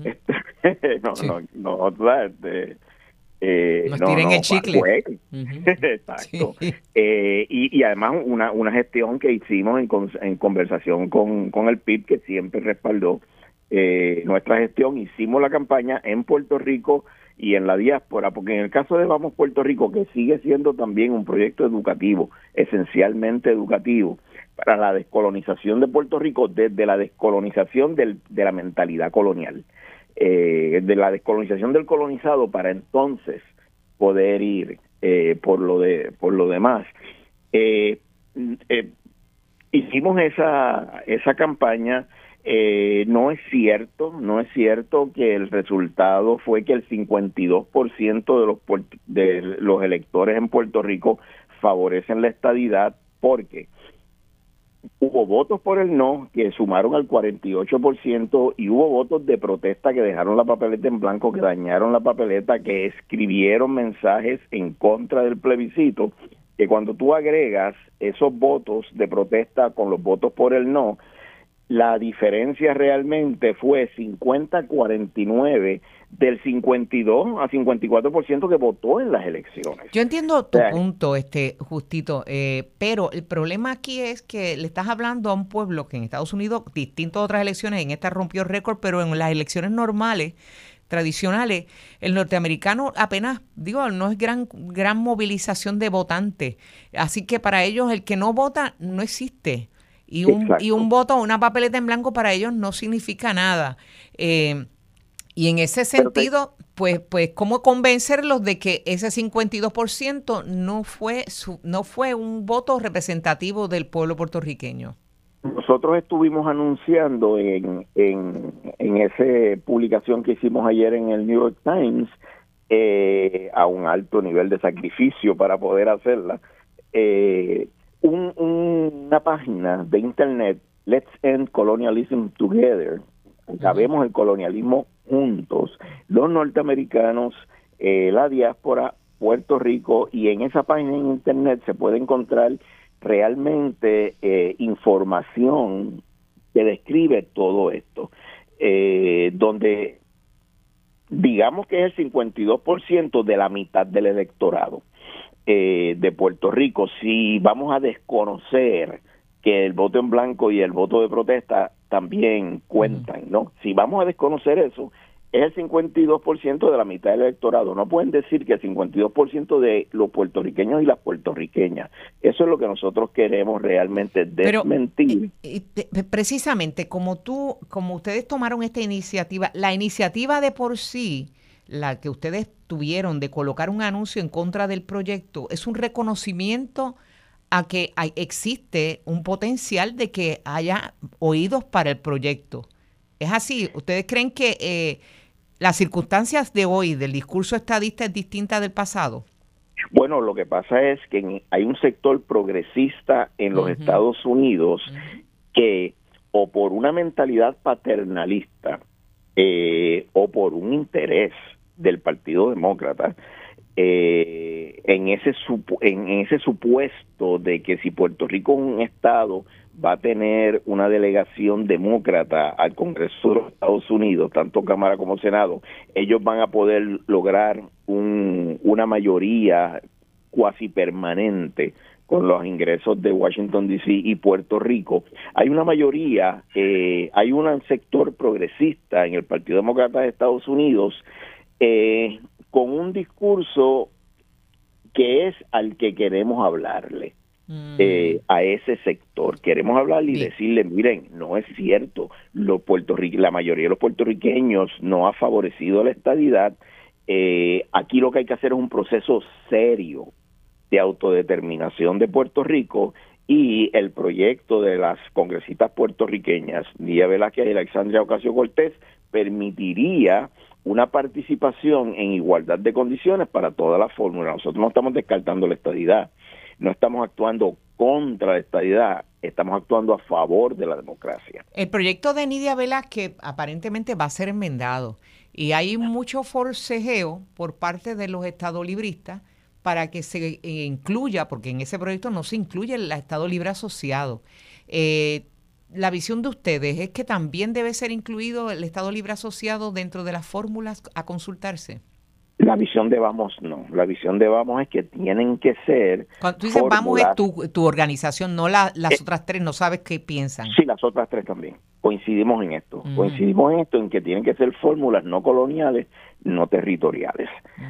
nos tiren el chicle. Exacto. Sí. Y además una gestión que hicimos en conversación con el PIB, que siempre respaldó nuestra gestión. Hicimos la campaña en Puerto Rico y en la diáspora, porque en el caso de Vamos Puerto Rico, que sigue siendo también un proyecto educativo, esencialmente educativo, para la descolonización de Puerto Rico, desde la descolonización de la mentalidad colonial. De la descolonización del colonizado para entonces poder ir por lo demás. Hicimos esa campaña. No es cierto que el resultado fue que el 52% de los electores en Puerto Rico favorecen la estadidad, porque hubo votos por el no que sumaron al 48% y hubo votos de protesta que dejaron la papeleta en blanco, que dañaron la papeleta, que escribieron mensajes en contra del plebiscito, que cuando tú agregas esos votos de protesta con los votos por el no, la diferencia realmente fue 50-49 del 52 a 54% que votó en las elecciones. Yo entiendo tu punto, Justito, pero el problema aquí es que le estás hablando a un pueblo que en Estados Unidos, distinto a otras elecciones, en esta rompió récord, pero en las elecciones normales, tradicionales, el norteamericano apenas, no es gran movilización de votantes, así que para ellos el que no vota no existe. Y un voto, una papeleta en blanco para ellos no significa nada. Y en ese sentido, pues, ¿cómo convencerlos de que ese 52% no fue un voto representativo del pueblo puertorriqueño? Nosotros estuvimos anunciando en esa publicación que hicimos ayer en el New York Times, a un alto nivel de sacrificio para poder hacerla, una página de internet, Let's End Colonialism Together, acabemos el colonialismo juntos, los norteamericanos, la diáspora, Puerto Rico, y en esa página en internet se puede encontrar realmente donde digamos que es el 52% de la mitad del electorado de Puerto Rico. Si vamos a desconocer que el voto en blanco y el voto de protesta también cuentan, ¿no? Si vamos a desconocer eso, es el 52% de la mitad del electorado. No pueden decir que el 52% de los puertorriqueños y las puertorriqueñas. Eso es lo que nosotros queremos realmente desmentir. Pero, precisamente, como ustedes tomaron esta iniciativa, la iniciativa de por sí, la que ustedes tuvieron de colocar un anuncio en contra del proyecto, es un reconocimiento a que existe un potencial de que haya oídos para el proyecto. ¿Es así? ¿Ustedes creen que las circunstancias de hoy del discurso estadista es distinta del pasado? Bueno, lo que pasa es que hay un sector progresista en los Estados Unidos que, o por una mentalidad paternalista o por un interés del Partido Demócrata, en ese supuesto de que si Puerto Rico es un estado va a tener una delegación demócrata al Congreso de los Estados Unidos, tanto Cámara como Senado, ellos van a poder lograr una mayoría cuasi permanente con los ingresos de Washington, D.C. y Puerto Rico. Hay una mayoría, hay un sector progresista en el Partido Demócrata de Estados Unidos con un discurso que es al que queremos hablarle, a ese sector. Queremos hablarle y decirle, miren, no es cierto, la mayoría de los puertorriqueños no ha favorecido la estadidad. Aquí lo que hay que hacer es un proceso serio de autodeterminación de Puerto Rico, y el proyecto de las congresistas puertorriqueñas, Nidia Velázquez y Alexandria Ocasio-Cortez, permitiría una participación en igualdad de condiciones para toda la fórmula. Nosotros no estamos descartando la estadidad, no estamos actuando contra la estadidad, estamos actuando a favor de la democracia. El proyecto de Nidia Velázquez aparentemente va a ser enmendado y hay mucho forcejeo por parte de los estadolibristas para que se incluya, porque en ese proyecto no se incluye el Estado Libre Asociado. La visión de ustedes es que también debe ser incluido el Estado Libre Asociado dentro de las fórmulas a consultarse. La visión de Vamos no. La visión de Vamos es que tienen que ser... Cuando tú dices fórmulas, Vamos es tu organización, no las otras tres, no sabes qué piensan. Sí, las otras tres también. Coincidimos en esto. Coincidimos en esto, en que tienen que ser fórmulas no coloniales, no territoriales.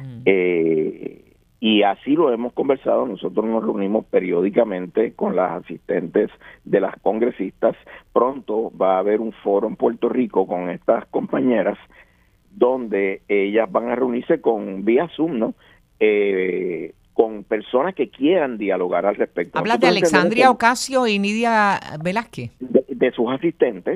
Y así lo hemos conversado. Nosotros nos reunimos periódicamente con las asistentes de las congresistas. Pronto va a haber un foro en Puerto Rico con estas compañeras, donde ellas van a reunirse vía Zoom, ¿no? Con personas que quieran dialogar al respecto. ¿Hablas de Alexandria Ocasio y Nidia Velázquez? De sus asistentes,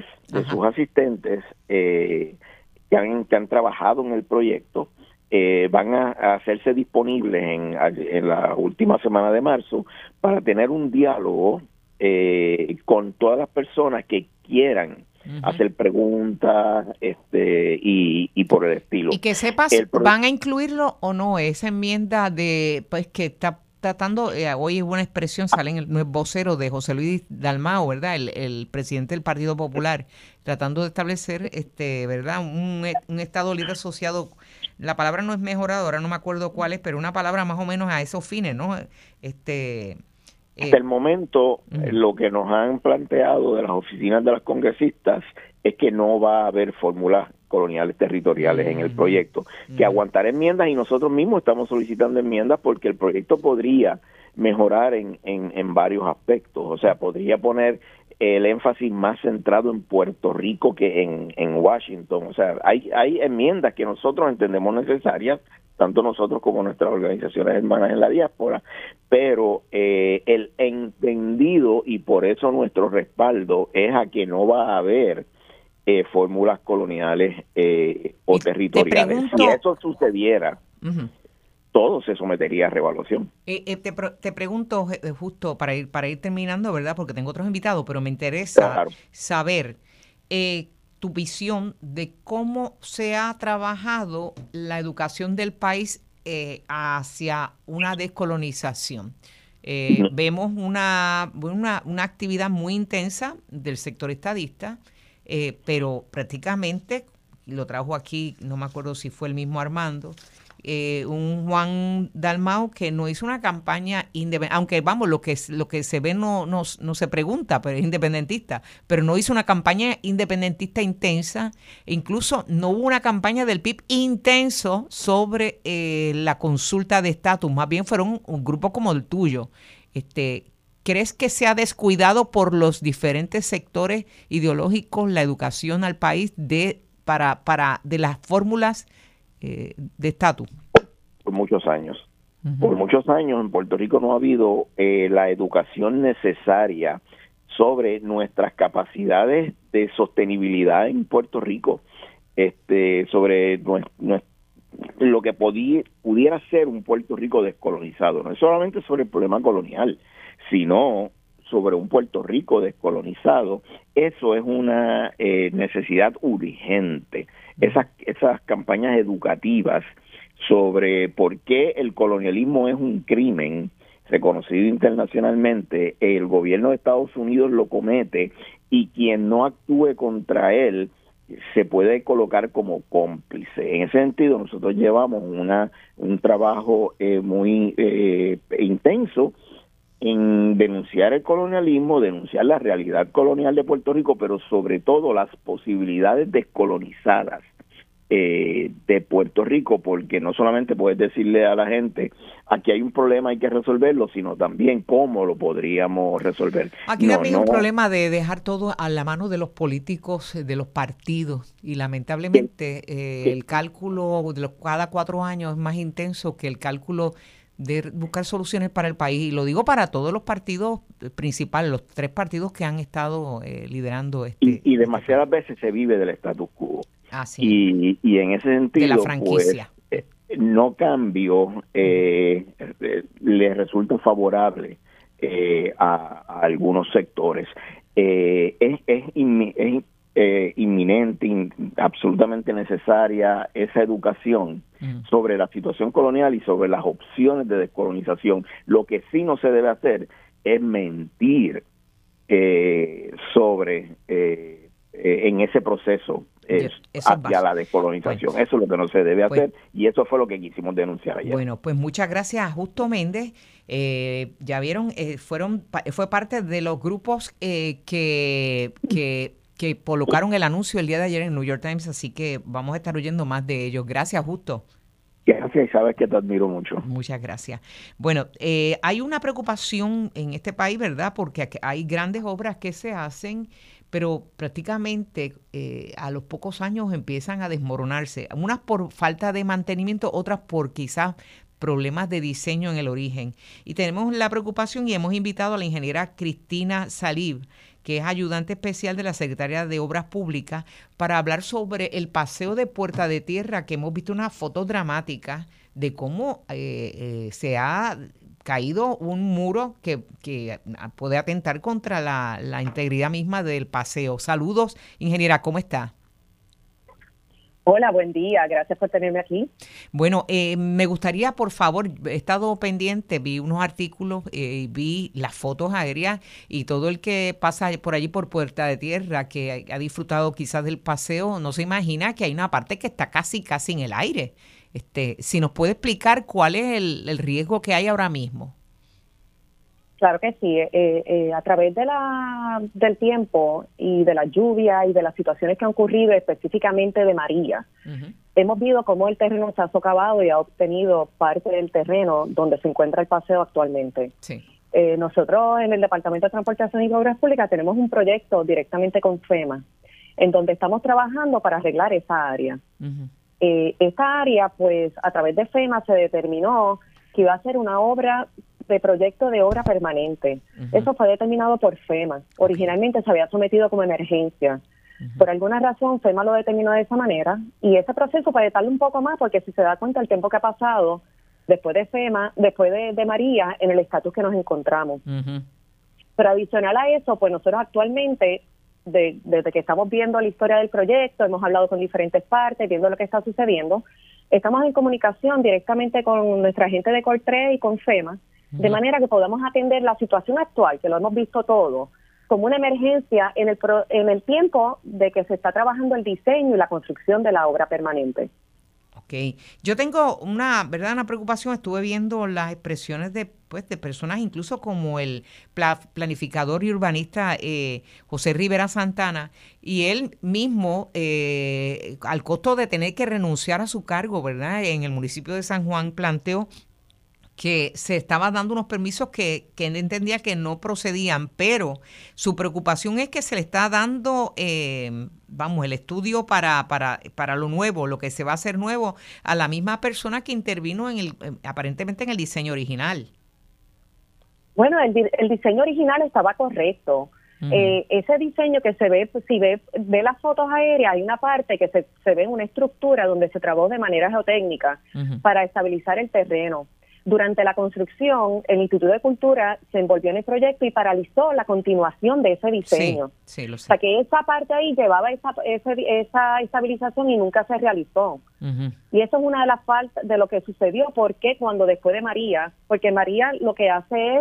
que han trabajado en el proyecto. Van a hacerse disponibles en la última semana de marzo para tener un diálogo con todas las personas que quieran hacer preguntas y por el estilo. Y que sepas, ¿van a incluirlo o no? Esa enmienda pues que está tratando, hoy hubo una expresión, sale en el vocero de José Luis Dalmau, ¿verdad? El presidente del Partido Popular, tratando de establecer, ¿verdad? Un Estado Libre Asociado. La palabra no es mejoradora, no me acuerdo cuál es, pero una palabra más o menos a esos fines, ¿no? Hasta el momento, lo que nos han planteado de las oficinas de las congresistas es que no va a haber fórmulas coloniales territoriales en el proyecto, que aguantar enmiendas, y nosotros mismos estamos solicitando enmiendas porque el proyecto podría mejorar en varios aspectos. O sea, podría poner el énfasis más centrado en Puerto Rico que en Washington. O sea, hay enmiendas que nosotros entendemos necesarias, tanto nosotros como nuestras organizaciones hermanas en la diáspora, pero el entendido, y por eso nuestro respaldo, es a que no va a haber fórmulas coloniales o territoriales. Si eso sucediera, todo se sometería a reevaluación. Te pregunto, justo para ir terminando, ¿verdad? Porque tengo otros invitados, pero me interesa saber tu visión de cómo se ha trabajado la educación del país hacia una descolonización. Vemos una actividad muy intensa del sector estadista, pero prácticamente lo trajo aquí, no me acuerdo si fue el mismo Armando, un Juan Dalmau que no hizo una campaña independiente, aunque vamos, lo que se ve no se pregunta, pero es independentista, pero no hizo una campaña independentista intensa, incluso no hubo una campaña del PIB intenso sobre la consulta de estatus, más bien fueron un grupo como el tuyo. ¿Crees que se ha descuidado por los diferentes sectores ideológicos la educación al país de las fórmulas de estatus? Por muchos años. Por muchos años en Puerto Rico no ha habido la educación necesaria sobre nuestras capacidades de sostenibilidad en Puerto Rico, sobre lo que pudiera ser un Puerto Rico descolonizado. No es solamente sobre el problema colonial, sino sobre un Puerto Rico descolonizado. Eso es una necesidad urgente. Esas campañas educativas sobre por qué el colonialismo es un crimen reconocido internacionalmente, el gobierno de Estados Unidos lo comete y quien no actúe contra él se puede colocar como cómplice. En ese sentido, nosotros llevamos un trabajo muy intenso en denunciar el colonialismo, denunciar la realidad colonial de Puerto Rico, pero sobre todo las posibilidades descolonizadas de Puerto Rico, porque no solamente puedes decirle a la gente aquí hay un problema, hay que resolverlo, sino también cómo lo podríamos resolver. Aquí también hay un problema de dejar todo a la mano de los políticos, de los partidos, y lamentablemente el cálculo de cada 4 años es más intenso que el cálculo de buscar soluciones para el país, y lo digo para todos los partidos principales, los 3 partidos que han estado liderando y demasiadas veces se vive del status quo. Y en ese sentido, de la franquicia. Pues, no cambio le resulta favorable a algunos sectores. Es inminente, absolutamente necesaria esa educación sobre la situación colonial y sobre las opciones de descolonización. Lo que sí no se debe hacer es mentir sobre en ese proceso hacia la descolonización. Bueno, eso es lo que no se debe hacer, y eso fue lo que quisimos denunciar ayer. Bueno, pues muchas gracias a Justo Méndez. Ya vieron, fue parte de los grupos que colocaron el anuncio el día de ayer en New York Times, así que vamos a estar oyendo más de ellos. Gracias, Justo. Gracias, y sabes que te admiro mucho. Muchas gracias. Bueno, hay una preocupación en este país, ¿verdad? Porque hay grandes obras que se hacen, pero prácticamente a los pocos años empiezan a desmoronarse. Unas por falta de mantenimiento, otras por quizás problemas de diseño en el origen. Y tenemos la preocupación y hemos invitado a la ingeniera Cristina Salib, que es ayudante especial de la Secretaría de Obras Públicas, para hablar sobre el paseo de Puerta de Tierra, que hemos visto unas fotos dramáticas de cómo se ha caído un muro que puede atentar contra la integridad misma del paseo. Saludos, ingeniera, ¿cómo está? Hola, buen día, gracias por tenerme aquí. Bueno, me gustaría, por favor, he estado pendiente, vi unos artículos, vi las fotos aéreas, y todo el que pasa por allí por Puerta de Tierra, que ha disfrutado quizás del paseo, no se imagina que hay una parte que está casi en el aire. Si nos puede explicar cuál es el riesgo que hay ahora mismo. Claro que sí. A través del tiempo y de la lluvia y de las situaciones que han ocurrido, específicamente de María, hemos visto cómo el terreno se ha socavado y ha obtenido parte del terreno donde se encuentra el paseo actualmente. Sí. Nosotros en el Departamento de Transportación y Obras Públicas tenemos un proyecto directamente con FEMA, en donde estamos trabajando para arreglar esa área. Esta área, pues, a través de FEMA se determinó que iba a ser una obra de proyecto de obra permanente. Eso fue determinado por FEMA. Originalmente se había sometido como emergencia. Por alguna razón FEMA lo determinó de esa manera, y ese proceso puede tardar un poco más, porque si se da cuenta el tiempo que ha pasado después de FEMA, después de María, en el estatus que nos encontramos. Pero adicional a eso, pues nosotros actualmente, desde que estamos viendo la historia del proyecto, hemos hablado con diferentes partes, viendo lo que está sucediendo, estamos en comunicación directamente con nuestra gente de Cortre y con FEMA, de manera que podamos atender la situación actual, que lo hemos visto todo, como una emergencia en el tiempo de que se está trabajando el diseño y la construcción de la obra permanente. Ok. Yo tengo una preocupación. Estuve viendo las expresiones de personas, incluso como el planificador y urbanista José Rivera Santana, y él mismo, al costo de tener que renunciar a su cargo, ¿verdad?, en el municipio de San Juan, planteó que se estaba dando unos permisos que él entendía que no procedían, pero su preocupación es que se le está dando, el estudio para lo nuevo, lo que se va a hacer nuevo, a la misma persona que intervino aparentemente en el diseño original. Bueno, el diseño original estaba correcto. Ese diseño que se ve, pues, si ve las fotos aéreas, hay una parte que se ve una estructura donde se trabajó de manera geotécnica para estabilizar el terreno. Durante la construcción, el Instituto de Cultura se envolvió en el proyecto y paralizó la continuación de ese diseño. Sí, lo sé. O sea, que esa parte ahí llevaba esa estabilización y nunca se realizó. Y eso es una de las faltas de lo que sucedió, porque cuando después de María, porque María lo que hace es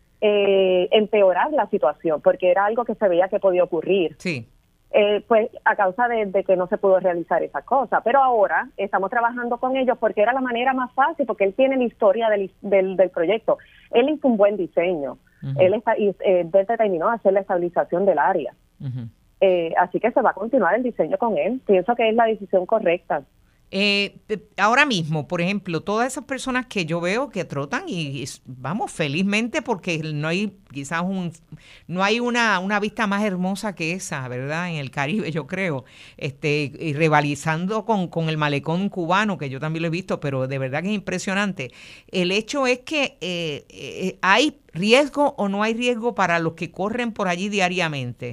empeorar la situación, porque era algo que se veía que podía ocurrir. Sí. Pues a causa de que no se pudo realizar esa cosa. Pero ahora estamos trabajando con ellos porque era la manera más fácil, porque él tiene la historia del proyecto. Él hizo un buen diseño. Él determinó hacer la estabilización del área. Así que se va a continuar el diseño con él. Pienso que es la decisión correcta. Ahora mismo, por ejemplo, todas esas personas que yo veo que trotan y vamos felizmente, porque no hay quizás no hay una vista más hermosa que esa, ¿verdad? En el Caribe, yo creo, y rivalizando con el malecón cubano, que yo también lo he visto, pero de verdad que es impresionante. El hecho es que ¿hay riesgo o no hay riesgo para los que corren por allí diariamente?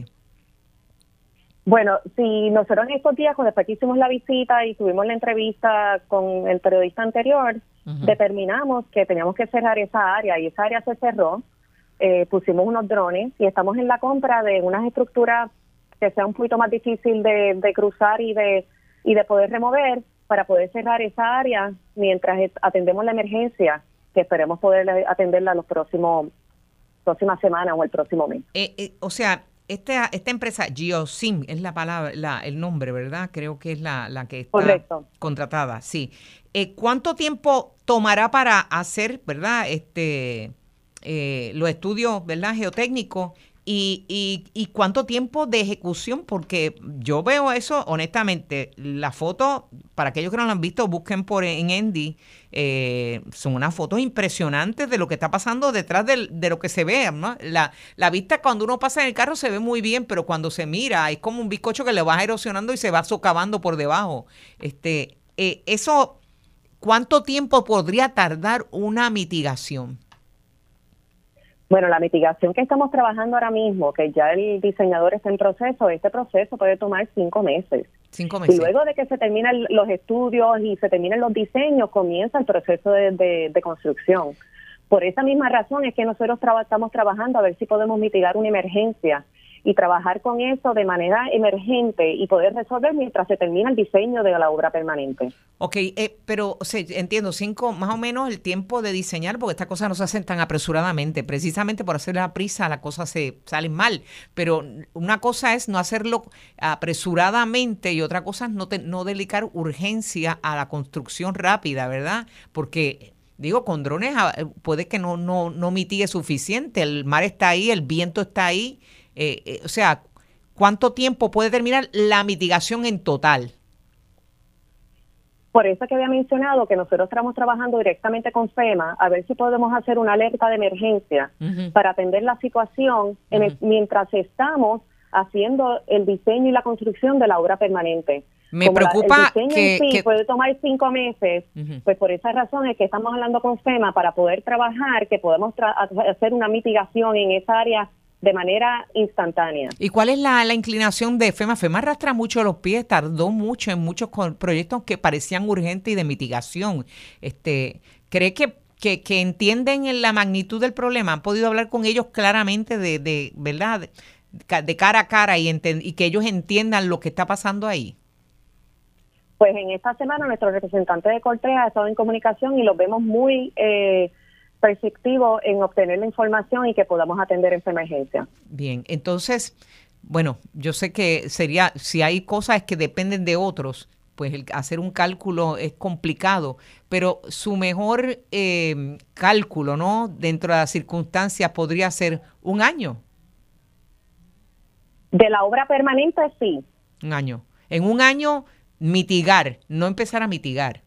Bueno, si nosotros en estos días, cuando después que hicimos la visita y tuvimos la entrevista con el periodista anterior, determinamos que teníamos que cerrar esa área, y esa área se cerró. Pusimos unos drones y estamos en la compra de unas estructuras que sea un poquito más difícil de cruzar y de poder remover, para poder cerrar esa área mientras atendemos la emergencia, que esperemos poder atenderla los próximas semanas o el próximo mes. O sea, esta empresa, Geosim, es la palabra, el nombre, ¿verdad? Creo que es la que está contratada, sí. ¿Cuánto tiempo tomará para hacer, ¿verdad?, los estudios, ¿verdad?, geotécnicos? ¿Y cuánto tiempo de ejecución? Porque yo veo eso, honestamente, la foto, para aquellos que no la han visto, busquen en Endy, son unas fotos impresionantes de lo que está pasando detrás de lo que se ve, ¿no? La vista cuando uno pasa en el carro se ve muy bien, pero cuando se mira es como un bizcocho que le va erosionando y se va socavando por debajo. Eso, ¿cuánto tiempo podría tardar una mitigación? Bueno, la mitigación que estamos trabajando ahora mismo, que ya el diseñador está en proceso, este proceso puede tomar 5 meses. 5 meses. Y luego de que se terminan los estudios y se terminen los diseños, comienza el proceso de construcción. Por esa misma razón es que nosotros estamos trabajando a ver si podemos mitigar una emergencia y trabajar con eso de manera emergente y poder resolver mientras se termina el diseño de la obra permanente. Ok, pero entiendo, 5 más o menos el tiempo de diseñar, porque estas cosas no se hacen tan apresuradamente. Precisamente por hacer la prisa las cosas salen mal. Pero una cosa es no hacerlo apresuradamente y otra cosa es no dedicar urgencia a la construcción rápida, ¿verdad? Porque digo, con drones puede que no mitigue suficiente. El mar está ahí, el viento está ahí. O sea, ¿cuánto tiempo puede terminar la mitigación en total? Por eso que había mencionado que nosotros estamos trabajando directamente con FEMA a ver si podemos hacer una alerta de emergencia para atender la situación mientras estamos haciendo el diseño y la construcción de la obra permanente. Me preocupa el diseño en sí puede tomar 5 meses, pues por esa razón es que estamos hablando con FEMA para poder trabajar, que podemos hacer una mitigación en esa área de manera instantánea. ¿Y cuál es la inclinación de FEMA? FEMA arrastra mucho los pies, tardó mucho en muchos proyectos que parecían urgentes y de mitigación. ¿Cree que entienden la magnitud del problema? ¿Han podido hablar con ellos claramente de verdad, de cara a cara y que ellos entiendan lo que está pasando ahí? Pues en esta semana nuestro representante de Cortrea ha estado en comunicación y los vemos muy perceptivo en obtener la información y que podamos atender esa emergencia. Bien, entonces, bueno, yo sé que sería, si hay cosas que dependen de otros, pues hacer un cálculo es complicado, pero su mejor cálculo, ¿no? Dentro de las circunstancias podría ser 1 año. De la obra permanente, sí. 1 año. En 1 año, mitigar, no empezar a mitigar.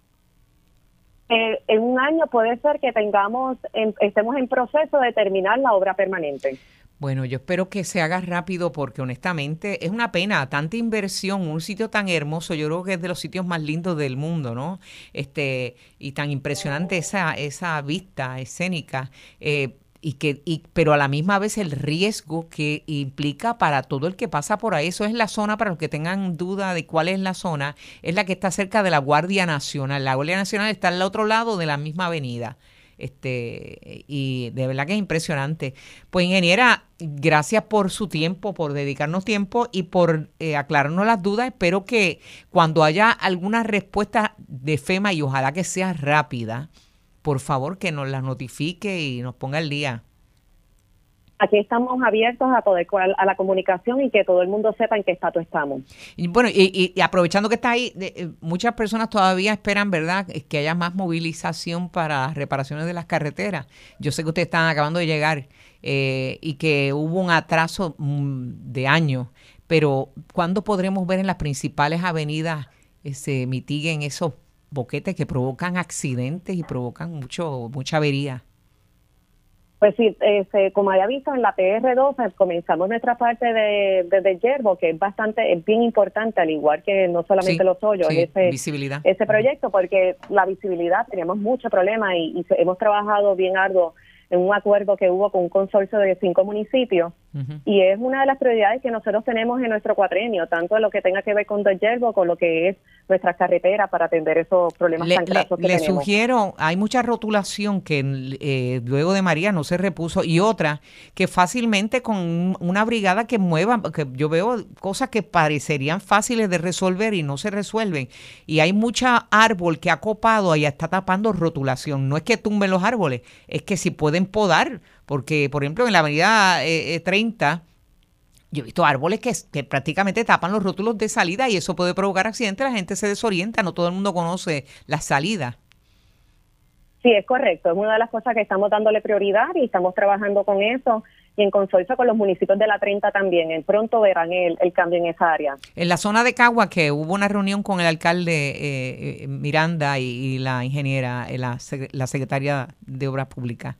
En 1 año puede ser que estemos en proceso de terminar la obra permanente. Bueno, yo espero que se haga rápido porque honestamente es una pena, tanta inversión, un sitio tan hermoso, yo creo que es de los sitios más lindos del mundo, ¿no? Y tan impresionante esa vista escénica, pero a la misma vez el riesgo que implica para todo el que pasa por ahí. Eso es la zona, para los que tengan duda de cuál es la zona, es la que está cerca de la Guardia Nacional. La Guardia Nacional está al otro lado de la misma avenida. Y de verdad que es impresionante. Pues, ingeniera, gracias por su tiempo, por dedicarnos tiempo y por aclararnos las dudas. Espero que cuando haya alguna respuesta de FEMA, y ojalá que sea rápida, por favor que nos la notifique y nos ponga al día. Aquí estamos abiertos a la comunicación y que todo el mundo sepa en qué estatus estamos. Y bueno, y aprovechando que está ahí, muchas personas todavía esperan, ¿verdad?, que haya más movilización para las reparaciones de las carreteras. Yo sé que ustedes están acabando de llegar y que hubo un atraso de años, pero ¿cuándo podremos ver en las principales avenidas se mitiguen esos boquetes que provocan accidentes y provocan mucha avería? Pues sí, como había visto en la PR2, comenzamos nuestra parte de Yerbo, que es bien importante, al igual que no solamente los hoyos, visibilidad. Ese proyecto, porque la visibilidad, teníamos mucho problema y hemos trabajado bien arduo en un acuerdo que hubo con un consorcio de 5 municipios, y es una de las prioridades que nosotros tenemos en nuestro cuatrienio, tanto en lo que tenga que ver con Yerbo, con lo que es nuestras carreteras para atender esos problemas tan grasos que tenemos. Le sugiero, hay mucha rotulación que luego de María no se repuso, y otra que fácilmente con una brigada que mueva, que yo veo cosas que parecerían fáciles de resolver y no se resuelven, y hay mucha árbol que ha copado y está tapando rotulación. No es que tumben los árboles, es que si pueden podar, porque por ejemplo en la avenida 30 yo he visto árboles que prácticamente tapan los rótulos de salida y eso puede provocar accidentes, la gente se desorienta, no todo el mundo conoce las salidas. Sí, es correcto, es una de las cosas que estamos dándole prioridad y estamos trabajando con eso y en consorcio con los municipios de la 30 también. Pronto verán el cambio en esa área. En la zona de Cagua, que hubo una reunión con el alcalde Miranda y la ingeniera, la secretaria de Obras Públicas.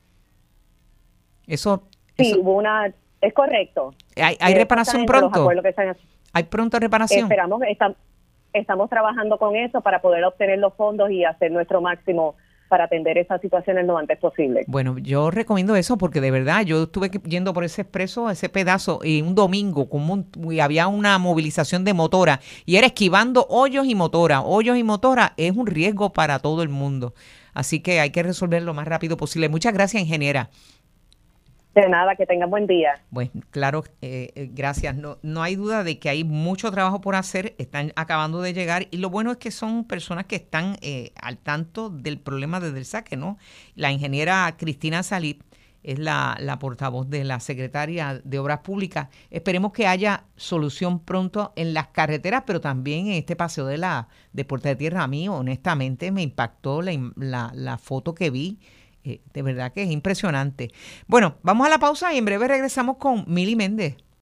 Sí, hubo una... Es correcto. ¿Hay reparación pronto? ¿Hay pronto reparación? Esperamos, estamos trabajando con eso para poder obtener los fondos y hacer nuestro máximo para atender esas situaciones lo antes posible. Bueno, yo recomiendo eso porque de verdad yo estuve yendo por ese expreso, ese pedazo, y un domingo y había una movilización de motora y era esquivando hoyos y motora. Hoyos y motora es un riesgo para todo el mundo. Así que hay que resolver lo más rápido posible. Muchas gracias, ingeniera. De nada, que tengan buen día. Bueno, claro, gracias. No hay duda de que hay mucho trabajo por hacer, están acabando de llegar y lo bueno es que son personas que están al tanto del problema desde el saque, ¿no? La ingeniera Cristina Salip es la portavoz de la secretaria de Obras Públicas. Esperemos que haya solución pronto en las carreteras, pero también en este paseo de Puerta de Tierra. A mí, honestamente, me impactó la foto que vi. De verdad que es impresionante. Bueno, vamos a la pausa y en breve regresamos con Mili Méndez.